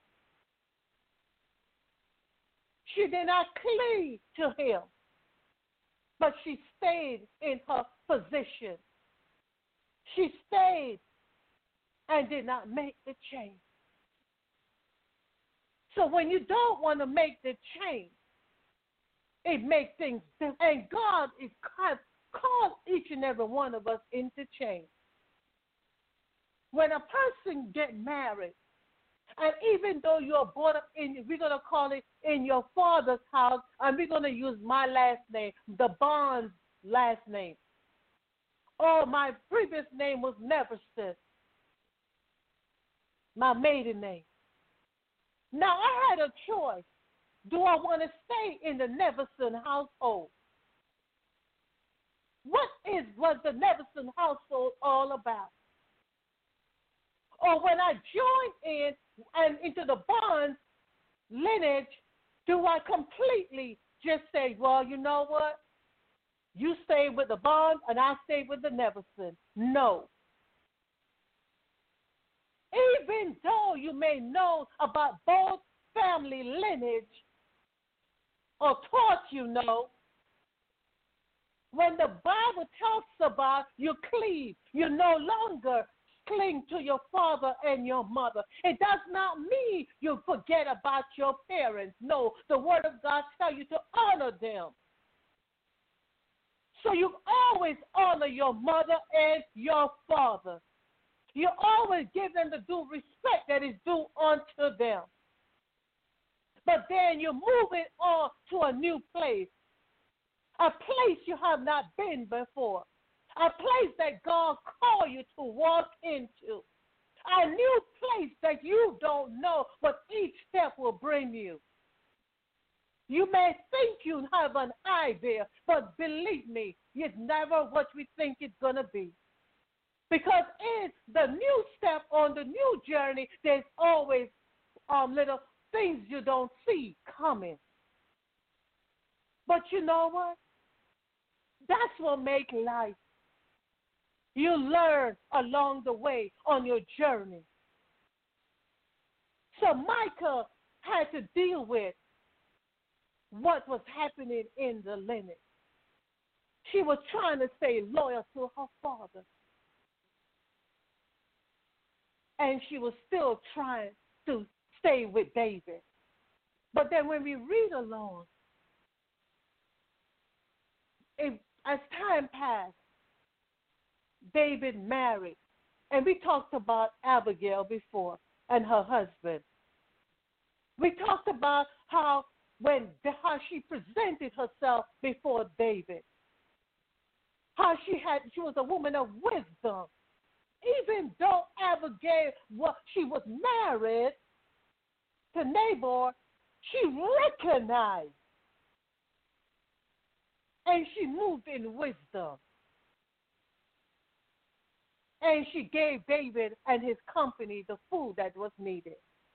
She did not cleave to him, but she stayed in her position. She stayed and did not make the change. So when you don't want to make the change, It makes things different. And God is called each and every one of us into change. When a person gets married, and even though you're brought up in, we're going to call it in your father's house, and we're going to use my last name, the Bonds last name. Oh, my previous name was Neverson, my maiden name. Now, I had a choice. Do I want to stay in the Neverson household? Was the Neverson household all about? Or when I joined in and into the Bonds lineage, do I completely just say, well, you know what? You stay with the Bonds and I stay with the Neverson? No. Even though you may know about both family lineage or taught you know, when the Bible talks about you cleave, you no longer cling to your father and your mother. It does not mean you forget about your parents. No, the Word of God tells you to honor them. So you always honor your mother and your father. You always give them the due respect that is due unto them. But then you're moving on to a new place, a place you have not been before, a place that God called you to walk into, a new place that you don't know what each step will bring you. You may think you have an idea, but believe me, it's never what we think it's going to be. Because in the new step on the new journey, there's always little things you don't see coming. But you know what? That's what makes life. You learn along the way on your journey. So Micah had to deal with what was happening in the lineage. She was trying to stay loyal to her father. And she was still trying to stay with David. But then when we read along, as time passed, David married. And we talked about Abigail before and her husband. We talked about how she presented herself before David. How she was a woman of wisdom. Even though Abigail, she was married to Nabal, she recognized and she moved in wisdom. And she gave David and his company the food that was needed.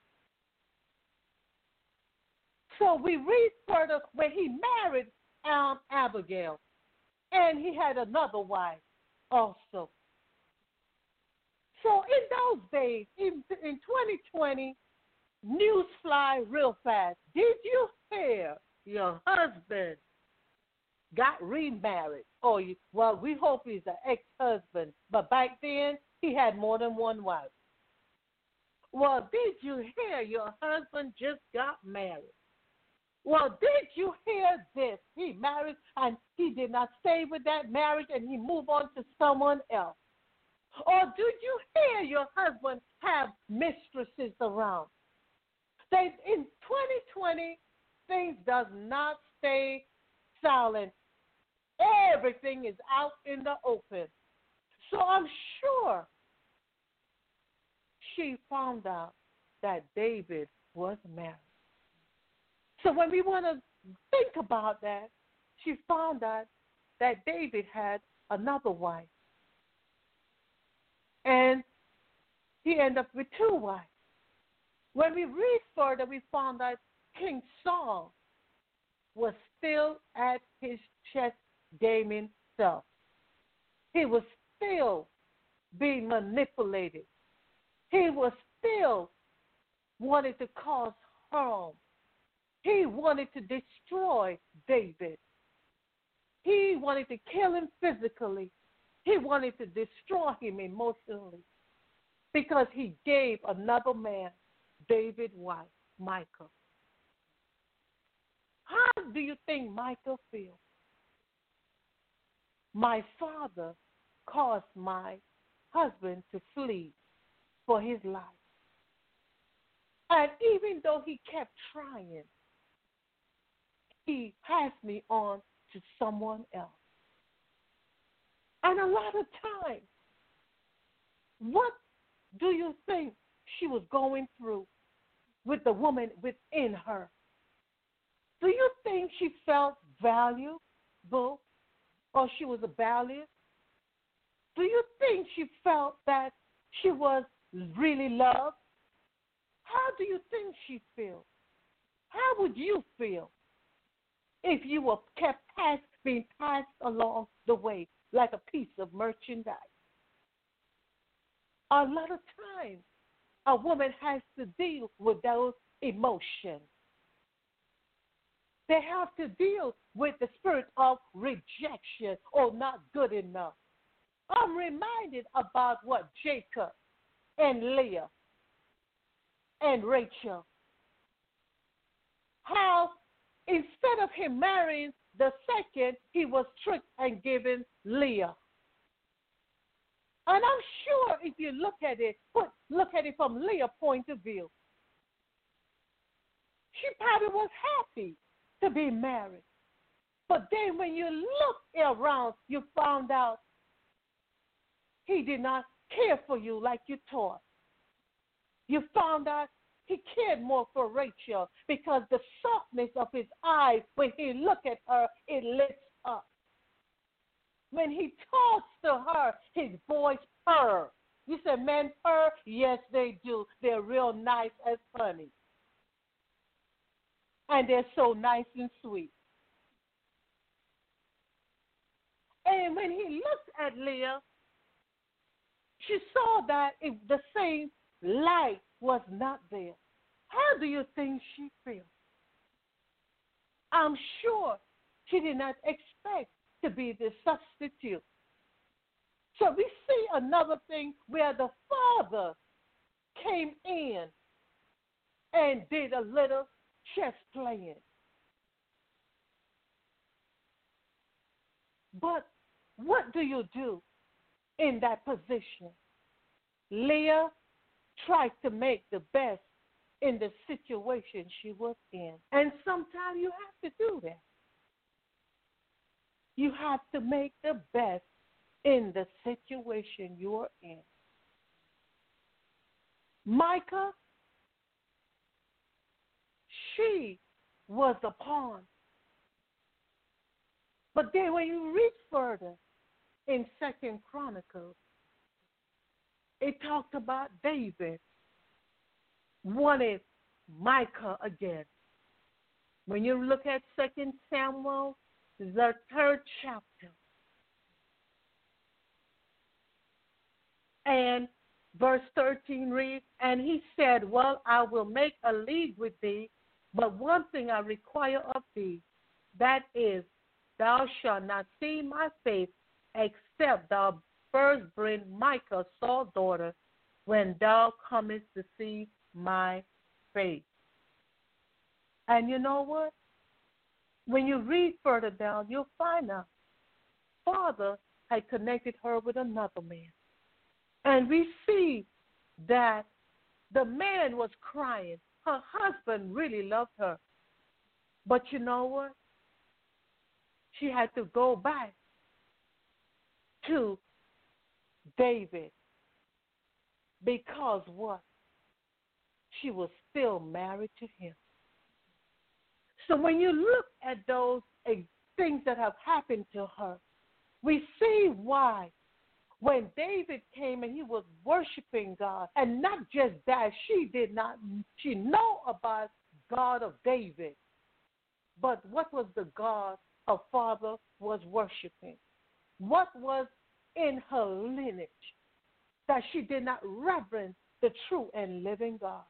So we read further where he married Abigail, and he had another wife also. So in those days, in 2020, news fly real fast. Did you hear your husband got remarried? Well, we hope he's an ex-husband. But back then, he had more than one wife. Well, did you hear your husband just got married? Well, did you hear this? He married and he did not stay with that marriage and he moved on to someone else. Or did you hear your husband have mistresses around? In 2020, things does not stay silent. Everything is out in the open. So I'm sure she found out that David was married. So when we want to think about that, she found out that David had another wife. And he ended up with two wives. When we read further, we found that King Saul was still at his chess gaming self. He was still being manipulated. He was still wanting to cause harm. He wanted to destroy David. He wanted to kill him physically. He wanted to destroy him emotionally because he gave another man David's wife, Michal. How do you think Michael feels? My father caused my husband to flee for his life. And even though he kept trying, he passed me on to someone else. And a lot of times, what do you think she was going through with the woman within her? Do you think she felt valuable or she was valued? Do you think she felt that she was really loved? How do you think she feels? How would you feel if you were kept being passed along the way like a piece of merchandise? A lot of times, a woman has to deal with those emotions. They have to deal with the spirit of rejection or not good enough. I'm reminded about what Jacob and Leah and Rachel, how instead of him marrying the second, he was tricked and given Leah. And I'm sure if you look at it from Leah's point of view, she probably was happy to be married. But then when you look around, you found out he did not care for you like you thought. You found out he cared more for Rachel because the softness of his eyes, when he looked at her, it lit up. When he talks to her, his voice purr. You said men purr? Yes, they do. They're real nice and funny. And they're so nice and sweet. And when he looked at Leah, she saw that the same light was not there. How do you think she feels? I'm sure she did not expect to be the substitute. So we see another thing where the father came in and did a little chess playing. But what do you do in that position? Leah tried to make the best in the situation she was in. And sometimes you have to do that. You have to make the best in the situation you're in. Micah, she was a pawn. But then when you read further in 2 Chronicles, it talked about David wanted Micah again. When you look at 2 Samuel, the 3rd chapter, and verse 13 reads, and he said, well, I will make a league with thee, but one thing I require of thee, that is, thou shalt not see my face, except thou first bring Micah, Saul's daughter, when thou comest to see my face. And you know what? When you read further down, you'll find out father had connected her with another man. And we see that the man was crying. Her husband really loved her. But you know what? She had to go back to David because what? She was still married to him. So when you look at those things that have happened to her, we see why when David came and he was worshiping God, and not just that, she know about God of David, but what was the God her father was worshiping? What was in her lineage that she did not reverence the true and living God?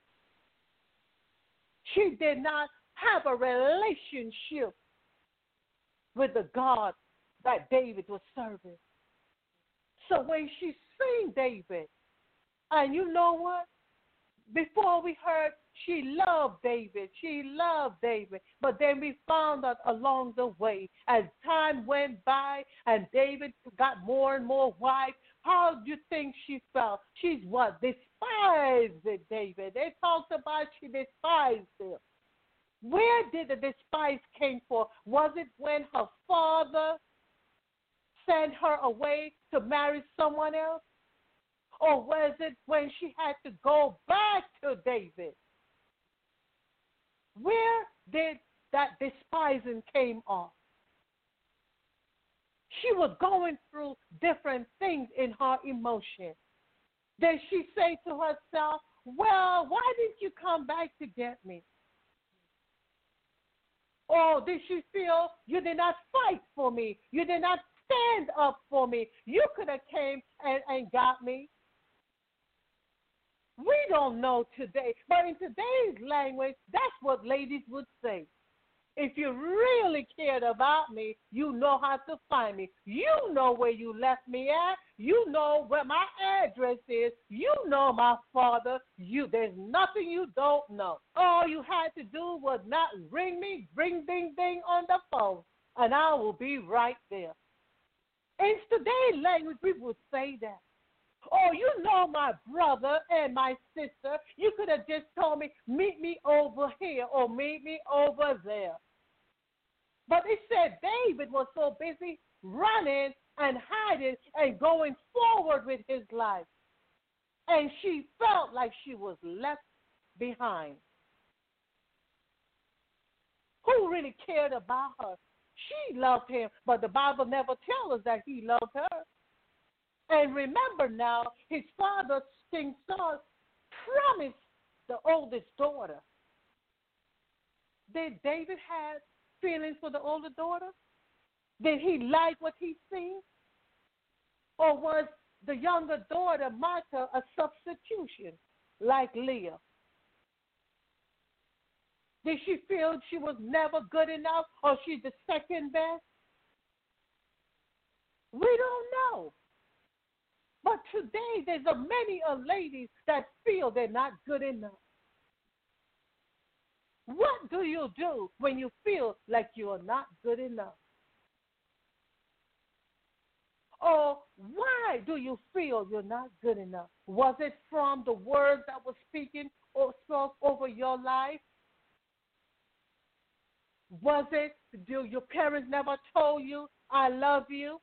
She did not have a relationship with the God that David was serving. So when she seen David, and you know what? Before we heard she loved David. She loved David. But then we found out along the way, as time went by and David got more and more wives, how do you think she felt? She's what? Despised David. They talked about she despised him. Where did the despise came from? Was it when her father sent her away to marry someone else? Or was it when she had to go back to David? Where did that despising came off? She was going through different things in her emotion. Did she say to herself, well, why didn't you come back to get me? Or did she feel you did not fight for me? You did not stand up for me. You could have came and got me. We don't know today. But in today's language, that's what ladies would say. If you really cared about me, you know how to find me. You know where you left me at. You know where my address is. You know my father. There's nothing you don't know. All you had to do was not ring me, ring, ding, ding on the phone, and I will be right there. In today's language, we would say that. Oh, you know my brother and my sister. You could have just told me, meet me over here or meet me over there. But it said David was so busy running and hiding and going forward with his life. And she felt like she was left behind. Who really cared about her? She loved him, but the Bible never tells us that he loved her. And remember now, his father, King Saul, promised the oldest daughter. Did David have feelings for the older daughter? Did he like what he seen? Or was the younger daughter, Martha, a substitution like Leah? Did she feel she was never good enough or she's the second best? We don't know. But today, there's many ladies that feel they're not good enough. What do you do when you feel like you are not good enough? Or why do you feel you're not good enough? Was it from the words that were speaking or spoke over your life? Was it, do your parents never told you, I love you?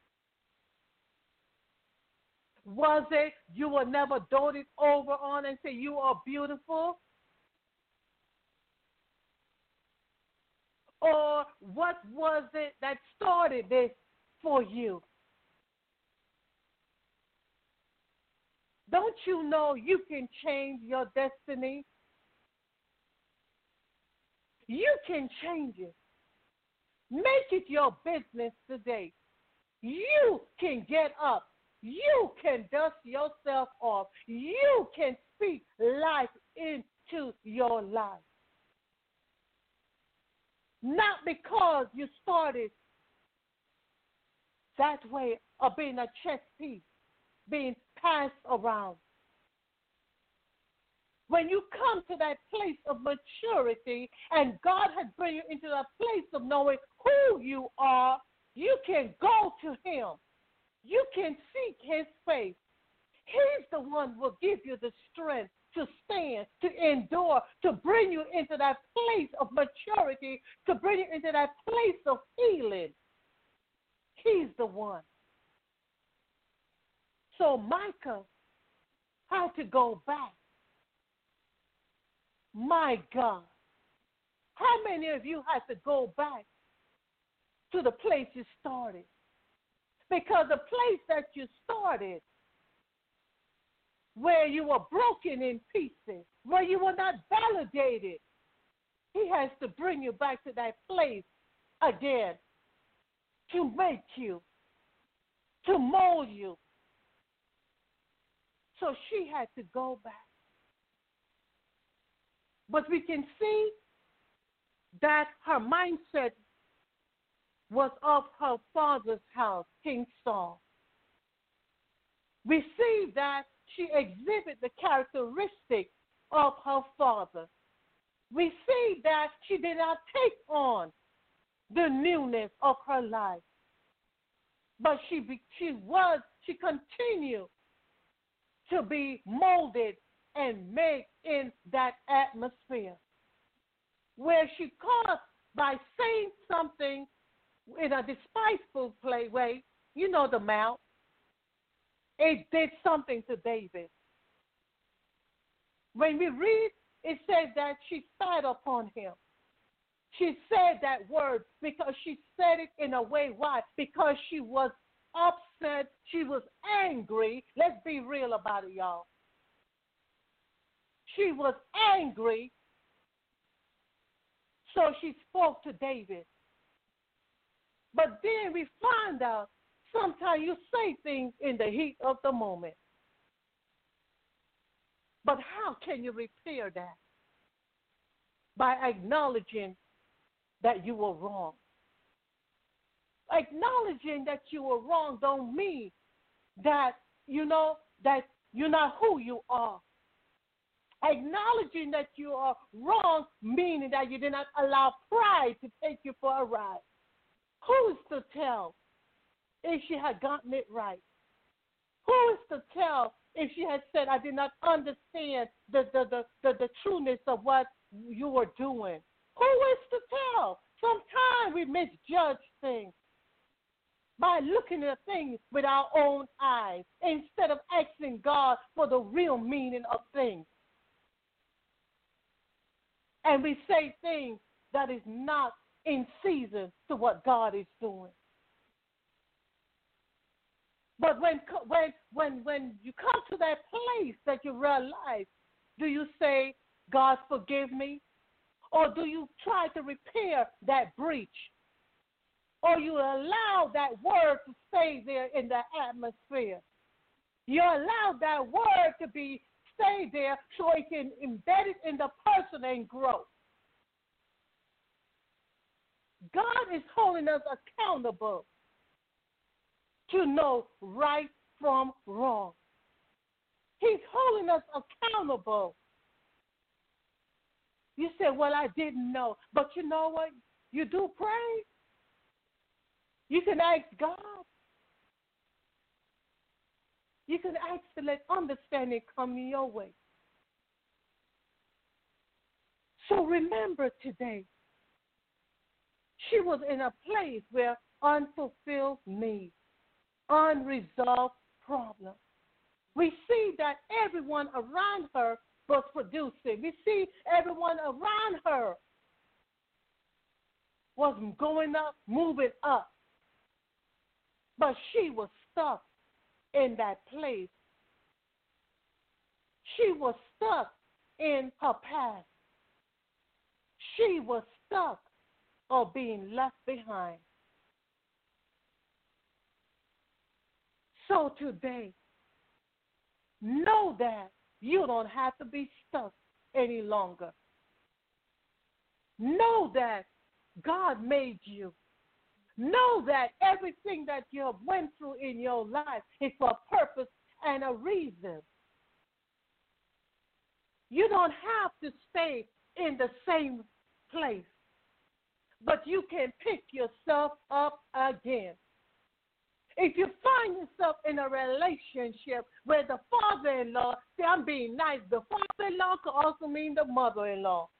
Was it you were never doted over on and say you are beautiful? Or what was it that started this for you? Don't you know you can change your destiny? You can change it. Make it your business today. You can get up. You can dust yourself off. You can speak life into your life. Not because you started that way of being a chess piece, being passed around. When you come to that place of maturity and God has brought you into that place of knowing who you are, you can go to him. You can seek his face. He's the one who will give you the strength to stand, to endure, to bring you into that place of maturity, to bring you into that place of healing. He's the one. So Micah had to go back. My God. How many of you had to go back to the place you started? Because the place that you started, where you were broken in pieces, where you were not validated, he has to bring you back to that place again to make you, to mold you. So she had to go back. But we can see that her mindset was of her father's house, King Saul. We see that she exhibits the characteristic of her father. We see that she did not take on the newness of her life, but she continued to be molded and made in that atmosphere where she caused by saying something in a despiteful way, you know the mouth, it did something to David. When we read, it says that she spat upon him. She said that word because she said it in a way. Why? Because she was upset. She was angry. Let's be real about it, y'all. She was angry, so she spoke to David. But then we find out sometimes you say things in the heat of the moment. But how can you repair that? By acknowledging that you were wrong. Acknowledging that you were wrong don't mean that that you're not who you are. Acknowledging that you are wrong, meaning that you did not allow pride to take you for a ride. Who is to tell if she had gotten it right? Who is to tell if she had said, I did not understand the trueness of what you were doing? Who is to tell? Sometimes we misjudge things by looking at things with our own eyes instead of asking God for the real meaning of things. And we say things that is not in season to what God is doing. But when you come to that place that you realize, do you say, God, forgive me? Or do you try to repair that breach? Or you allow that word to stay there in the atmosphere? You allow that word to stay there so it can embed it in the person and grow. God is holding us accountable to know right from wrong. He's holding us accountable. You say, well, I didn't know. But you know what? You do pray. You can ask God. You can ask to let understanding come your way. So remember today, she was in a place where unfulfilled needs, unresolved problems. We see that everyone around her was producing. We see everyone around her was going up, moving up. But she was stuck in that place. She was stuck in her past. She was stuck or being left behind. So today, know that you don't have to be stuck any longer. Know that God made you. Know that everything that you have went through in your life is for a purpose and a reason. You don't have to stay in the same place, but you can pick yourself up again. If you find yourself in a relationship where the father-in-law, see, I'm being nice, the father-in-law could also mean the mother-in-law.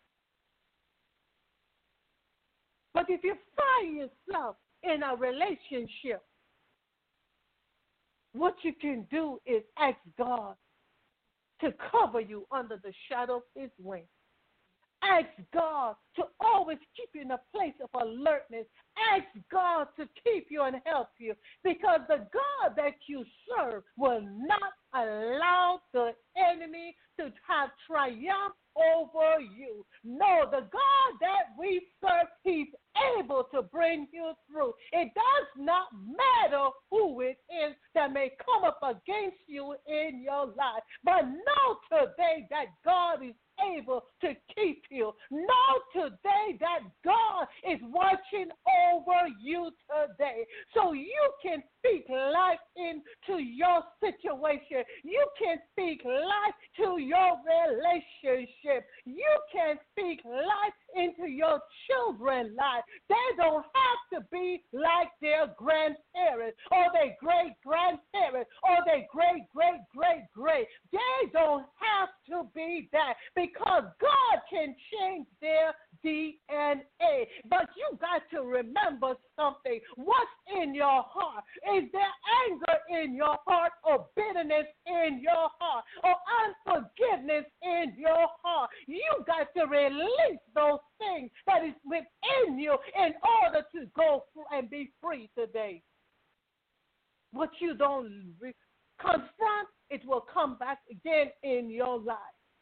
But if you find yourself in a relationship, what you can do is ask God to cover you under the shadow of his wings. Ask God to always keep you in a place of alertness. Ask God to keep you and help you, because the God that you serve will not allow the enemy to have triumph over you. No, the God that we serve, he's able to bring you through. It does not matter who it is that may come up against you in your life, but know today that God is able to keep you. Know today that God is watching over you today. So you can speak life into your situation. You can speak life to your relationship. You can speak life into your children's life. They don't have to be like their grandparents or their great-grandparents or their great-great-great-great. They don't have to be that because God can change their DNA. But you got to remember something. What's in your heart? Is there anger in your heart or bitterness in your heart or unforgiveness in your heart? You got to release those things that is within you in order to go through and be free today. What you don't confront, it will come back again in your life.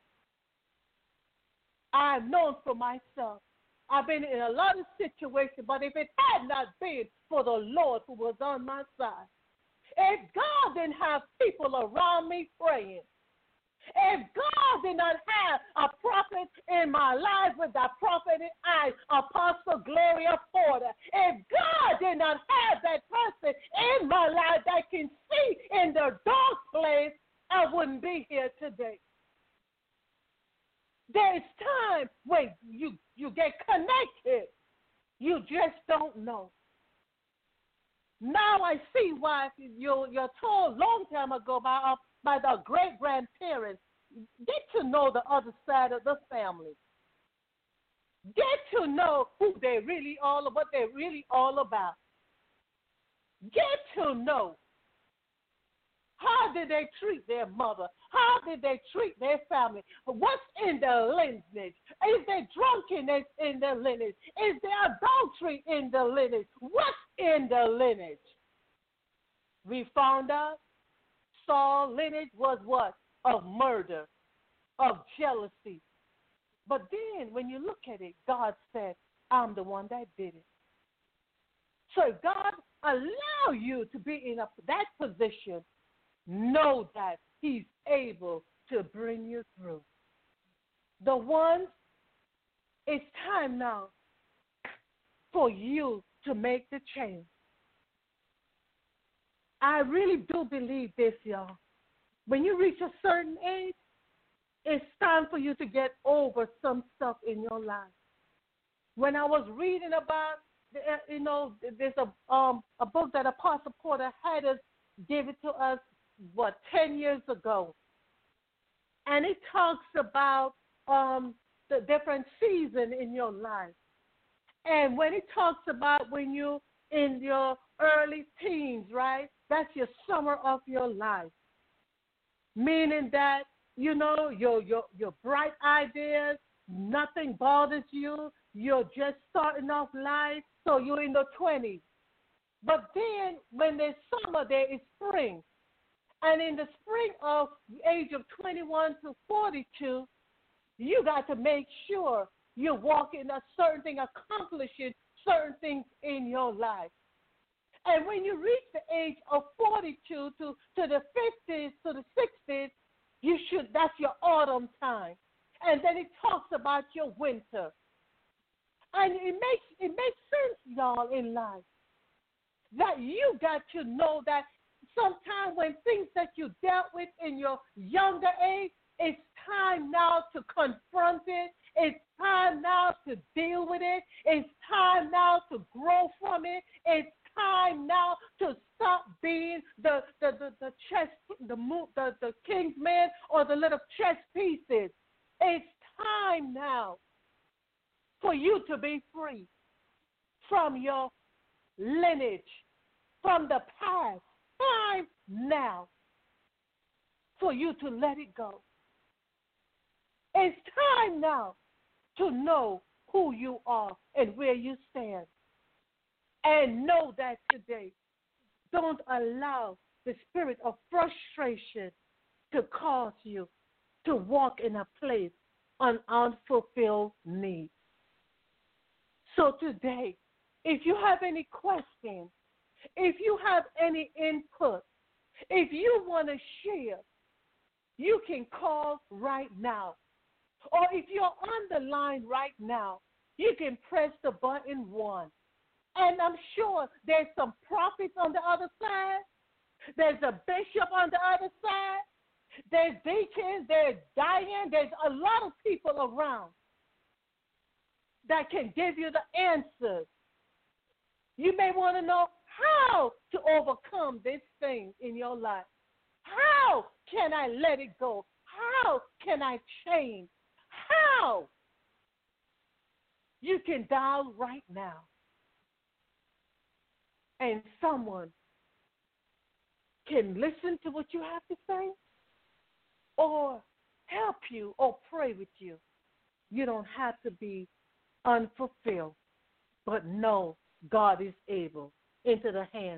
I've known for myself. I've been in a lot of situations, but if it had not been for the Lord who was on my side, if God didn't have people around me praying, if God did not have a prophet in my life with that prophet in eyes, Apostle Gloria Porter, if God did not have that person in my life that can see in the dark place, I wouldn't be here today. There is time when you get connected. You just don't know. Now I see why you're told long time ago by the great-grandparents, get to know the other side of the family. Get to know who they really all, what they're really all about. Get to know how did they treat their mother? How did they treat their family? What's in their lineage? Is there drunkenness in their lineage? Is there adultery in the lineage? What's in the lineage? We found out Saul's lineage was what? Of murder, of jealousy. But then when you look at it, God said, I'm the one that did it. So if God allow you to be in that position, know that he's able to bring you through. The ones, it's time now for you to make the change. I really do believe this, y'all. When you reach a certain age, it's time for you to get over some stuff in your life. When I was reading about, there's a book that Apostle Porter had us give it to us, 10 years ago. And it talks about the different seasons in your life. And when it talks about when you in your early teens, right, that's your summer of your life. Meaning that, your bright ideas, nothing bothers you, you're just starting off life, so you're in the 20s. But then when there's summer, there is spring. And in the spring of age of 21 to 42, you got to make sure you're walking a certain thing, accomplishing certain things in your life. And when you reach the age of 42 to the 50s, to the 60s, that's your autumn time. And then it talks about your winter. And it makes sense, y'all, in life, that you got to know that sometimes when things that you dealt with in your younger age, it's time now to confront it. It's time now to deal with it. It's time now to grow from it. It's time now to stop being the king's man or the little chess pieces. It's time now for you to be free from your lineage, from the past. Time now for you to let it go. It's time now to know who you are and where you stand. And know that today, don't allow the spirit of frustration to cause you to walk in a place of unfulfilled needs. So today, if you have any questions, if you have any input, if you want to share, you can call right now. Or if you're on the line right now, you can press the button 1. And I'm sure there's some prophets on the other side. There's a bishop on the other side. There's deacons, there's Diane, there's a lot of people around that can give you the answers. You may want to know how to overcome this thing in your life. How can I let it go? How can I change? How? You can dial right now. And someone can listen to what you have to say or help you or pray with you. You don't have to be unfulfilled, but know God is able into the hands.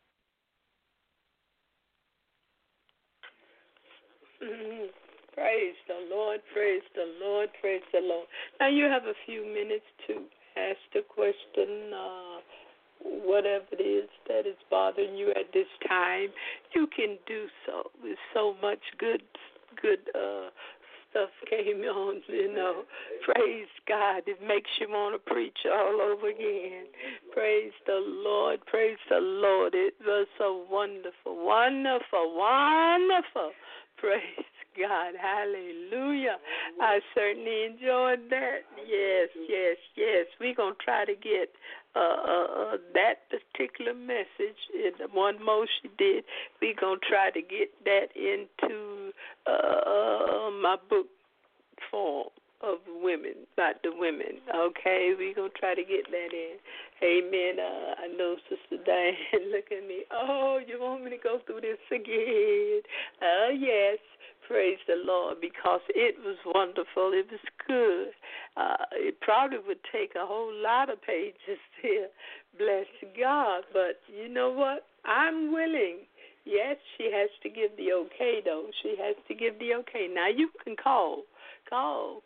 Praise the Lord, praise the Lord, praise the Lord. Now you have a few minutes to ask the question, whatever it is that is bothering you at this time. You can do so. With so much good stuff came on, Praise God. It makes you want to preach all over again. Praise the Lord. Praise the Lord. It was so wonderful, wonderful, wonderful. Praise God. Hallelujah. I certainly enjoyed that. Yes. We're going to try to get that particular message, in the one more she did, we're going to try to get that into my book form of women, about the women. Okay, we're going to try to get that in. Amen. I know Sister Diane, look at me. Oh, you want me to go through this again? Yes. Praise the Lord, because it was wonderful. It was good. It probably would take a whole lot of pages here. Bless God. But you know what? I'm willing. Yes, she has to give the okay, though. She has to give the okay. Now, you can call. Call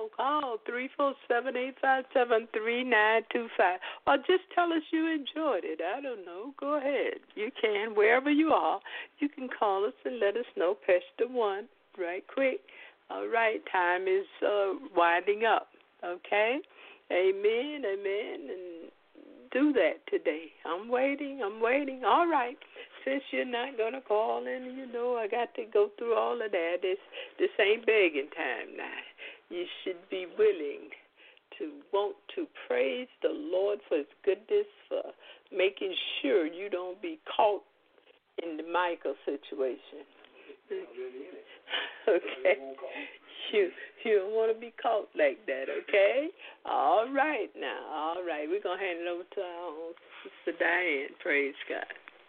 347-857-3925. Or just tell us you enjoyed it. I don't know. Go ahead. You can. Wherever you are, you can call us and let us know. Press the 1 right quick. All right. Time is winding up. Okay? Amen. And do that today. I'm waiting. All right. Since you're not going to call in, I got to go through all of that. This ain't begging time now. You should be willing to want to praise the Lord for his goodness, for making sure you don't be caught in the Michael situation. Okay? You don't want to be caught like that, okay? All right now. All right. We're going to hand it over to our own Sister Diane. Praise God.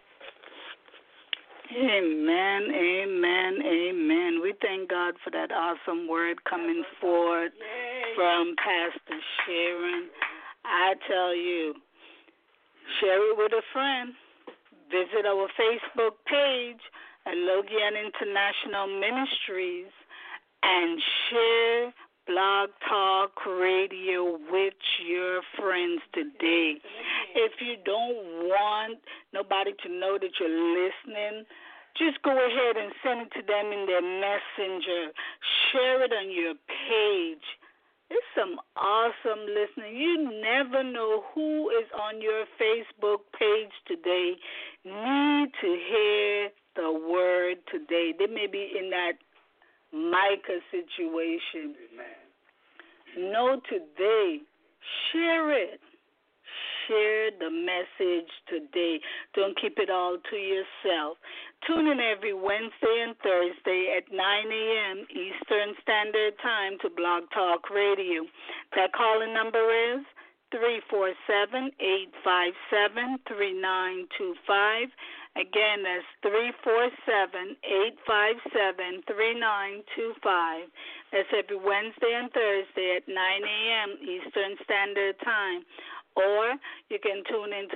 Amen. We thank God for that awesome word coming forth from Pastor Sharon. I tell you, share it with a friend. Visit our Facebook page at Logian International Ministries and share Blog Talk Radio with your friends today. If you don't want nobody to know that you're listening, just go ahead and send it to them in their messenger. Share it on your page. It's some awesome listening. You never know who is on your Facebook page today need to hear the word today. They may be in that Micah situation. Know today, share it. Share the message today. Don't keep it all to yourself. Tune in every Wednesday and Thursday at 9 a.m. Eastern Standard Time to Blog Talk Radio. That calling number is 347-857-3925. Again, that's 347-857-3925. That's every Wednesday and Thursday at 9 a.m. Eastern Standard Time. Or you can tune into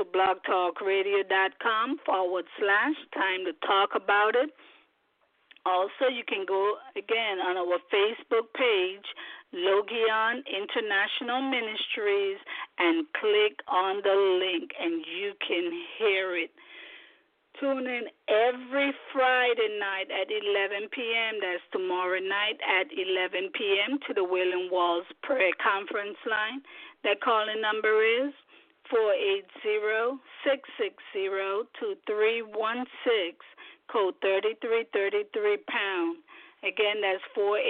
blogtalkradio.com/time to talk about it. Also, you can go, again, on our Facebook page, Logion International Ministries, and click on the link, and you can hear it. Tune in every Friday night at 11 p.m. That's tomorrow night at 11 p.m. to the Wailing Walls Prayer Conference line. That calling number is 480-660-2316, code 3333 #. Again, that's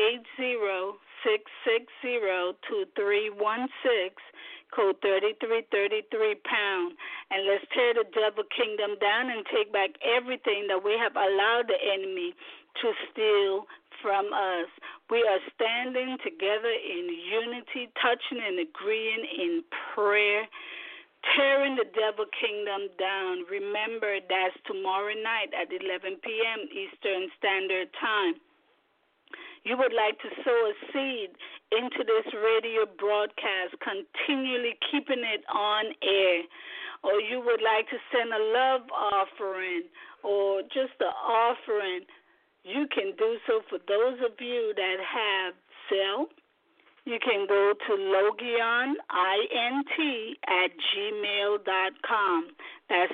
480-660-2316, code 3333 #. And let's tear the devil kingdom down and take back everything that we have allowed the enemy to steal from us. We are standing together in unity, touching and agreeing in prayer, tearing the devil kingdom down. Remember, that's tomorrow night at 11 p.m. Eastern Standard Time. You would like to sow a seed into this radio broadcast, continually keeping it on air, or you would like to send a love offering or just an offering, you can do so. For those of you that have Zelle, you can go to logianint@gmail.com. That's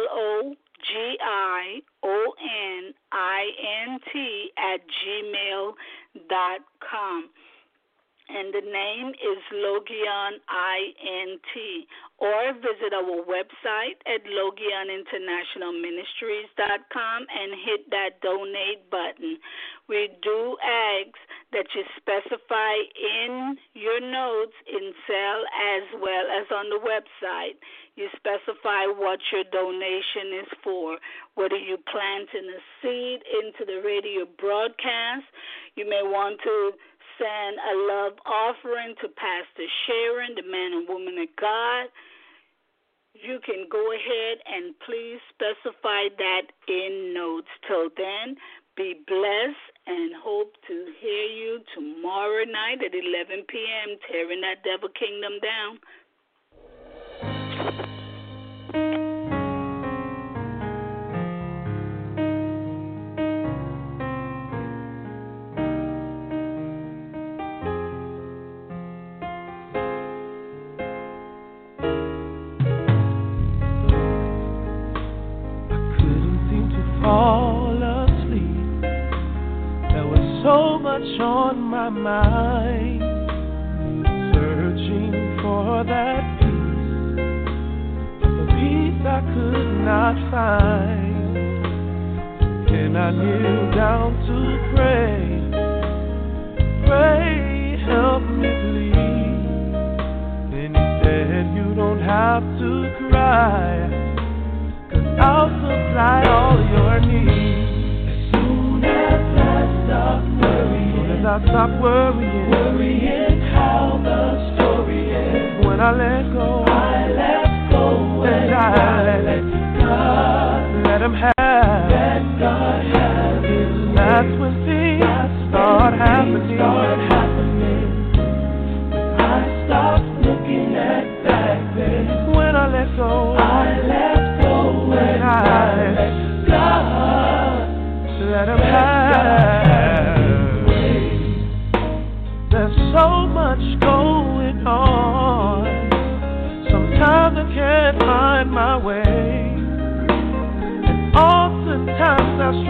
LOGIONINT@gmail.com. And the name is Logion INT. Or visit our website at LogionInternationalMinistries.com and hit that donate button. We do ask that you specify in your notes in Zelle as well as on the website. You specify what your donation is for, whether you planting a seed into the radio broadcast. You may want to send a love offering to Pastor Sharon, the man and woman of God. You can go ahead and please specify that in notes. Till then, be blessed and hope to hear you tomorrow night at 11 p.m. tearing that devil kingdom down. On my mind, searching for that peace, the peace I could not find. And I kneel down to pray, help me please. And he said, you don't have to cry, 'cause I'll supply all your needs. As soon as I stop worrying, I stop worrying how the story ends. When I let go, and I let God, let him have, let God have his way. That's when things start happening. I stop looking at back then. When I let go, and I let God, let him have. There's so much going on. Sometimes I can't find my way, and oftentimes I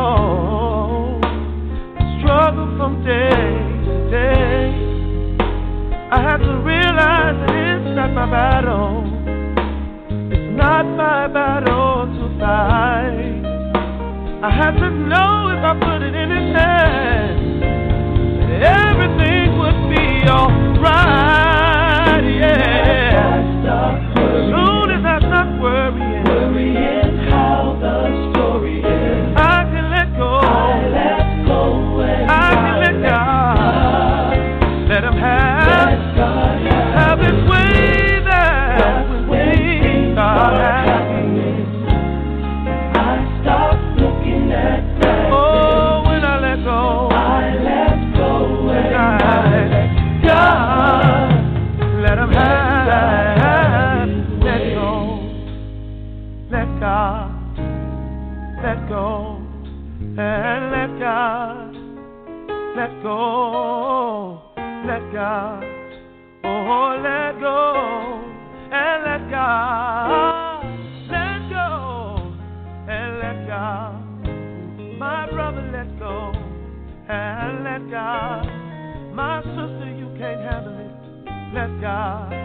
struggle from day to day. I have to realize that it's not my battle. It's not my battle to fight. I have to know if I put it in his hands, everything would be alright, yeah. As soon as I stop worrying how the story is, I can let go, I can let God, let him have his way. That's when things start happening. I stop looking at that. Oh, when I let go, God, let him have, let go, let God, let go, and let God, let go, let God, oh, let go, and let God, let go, and let ask God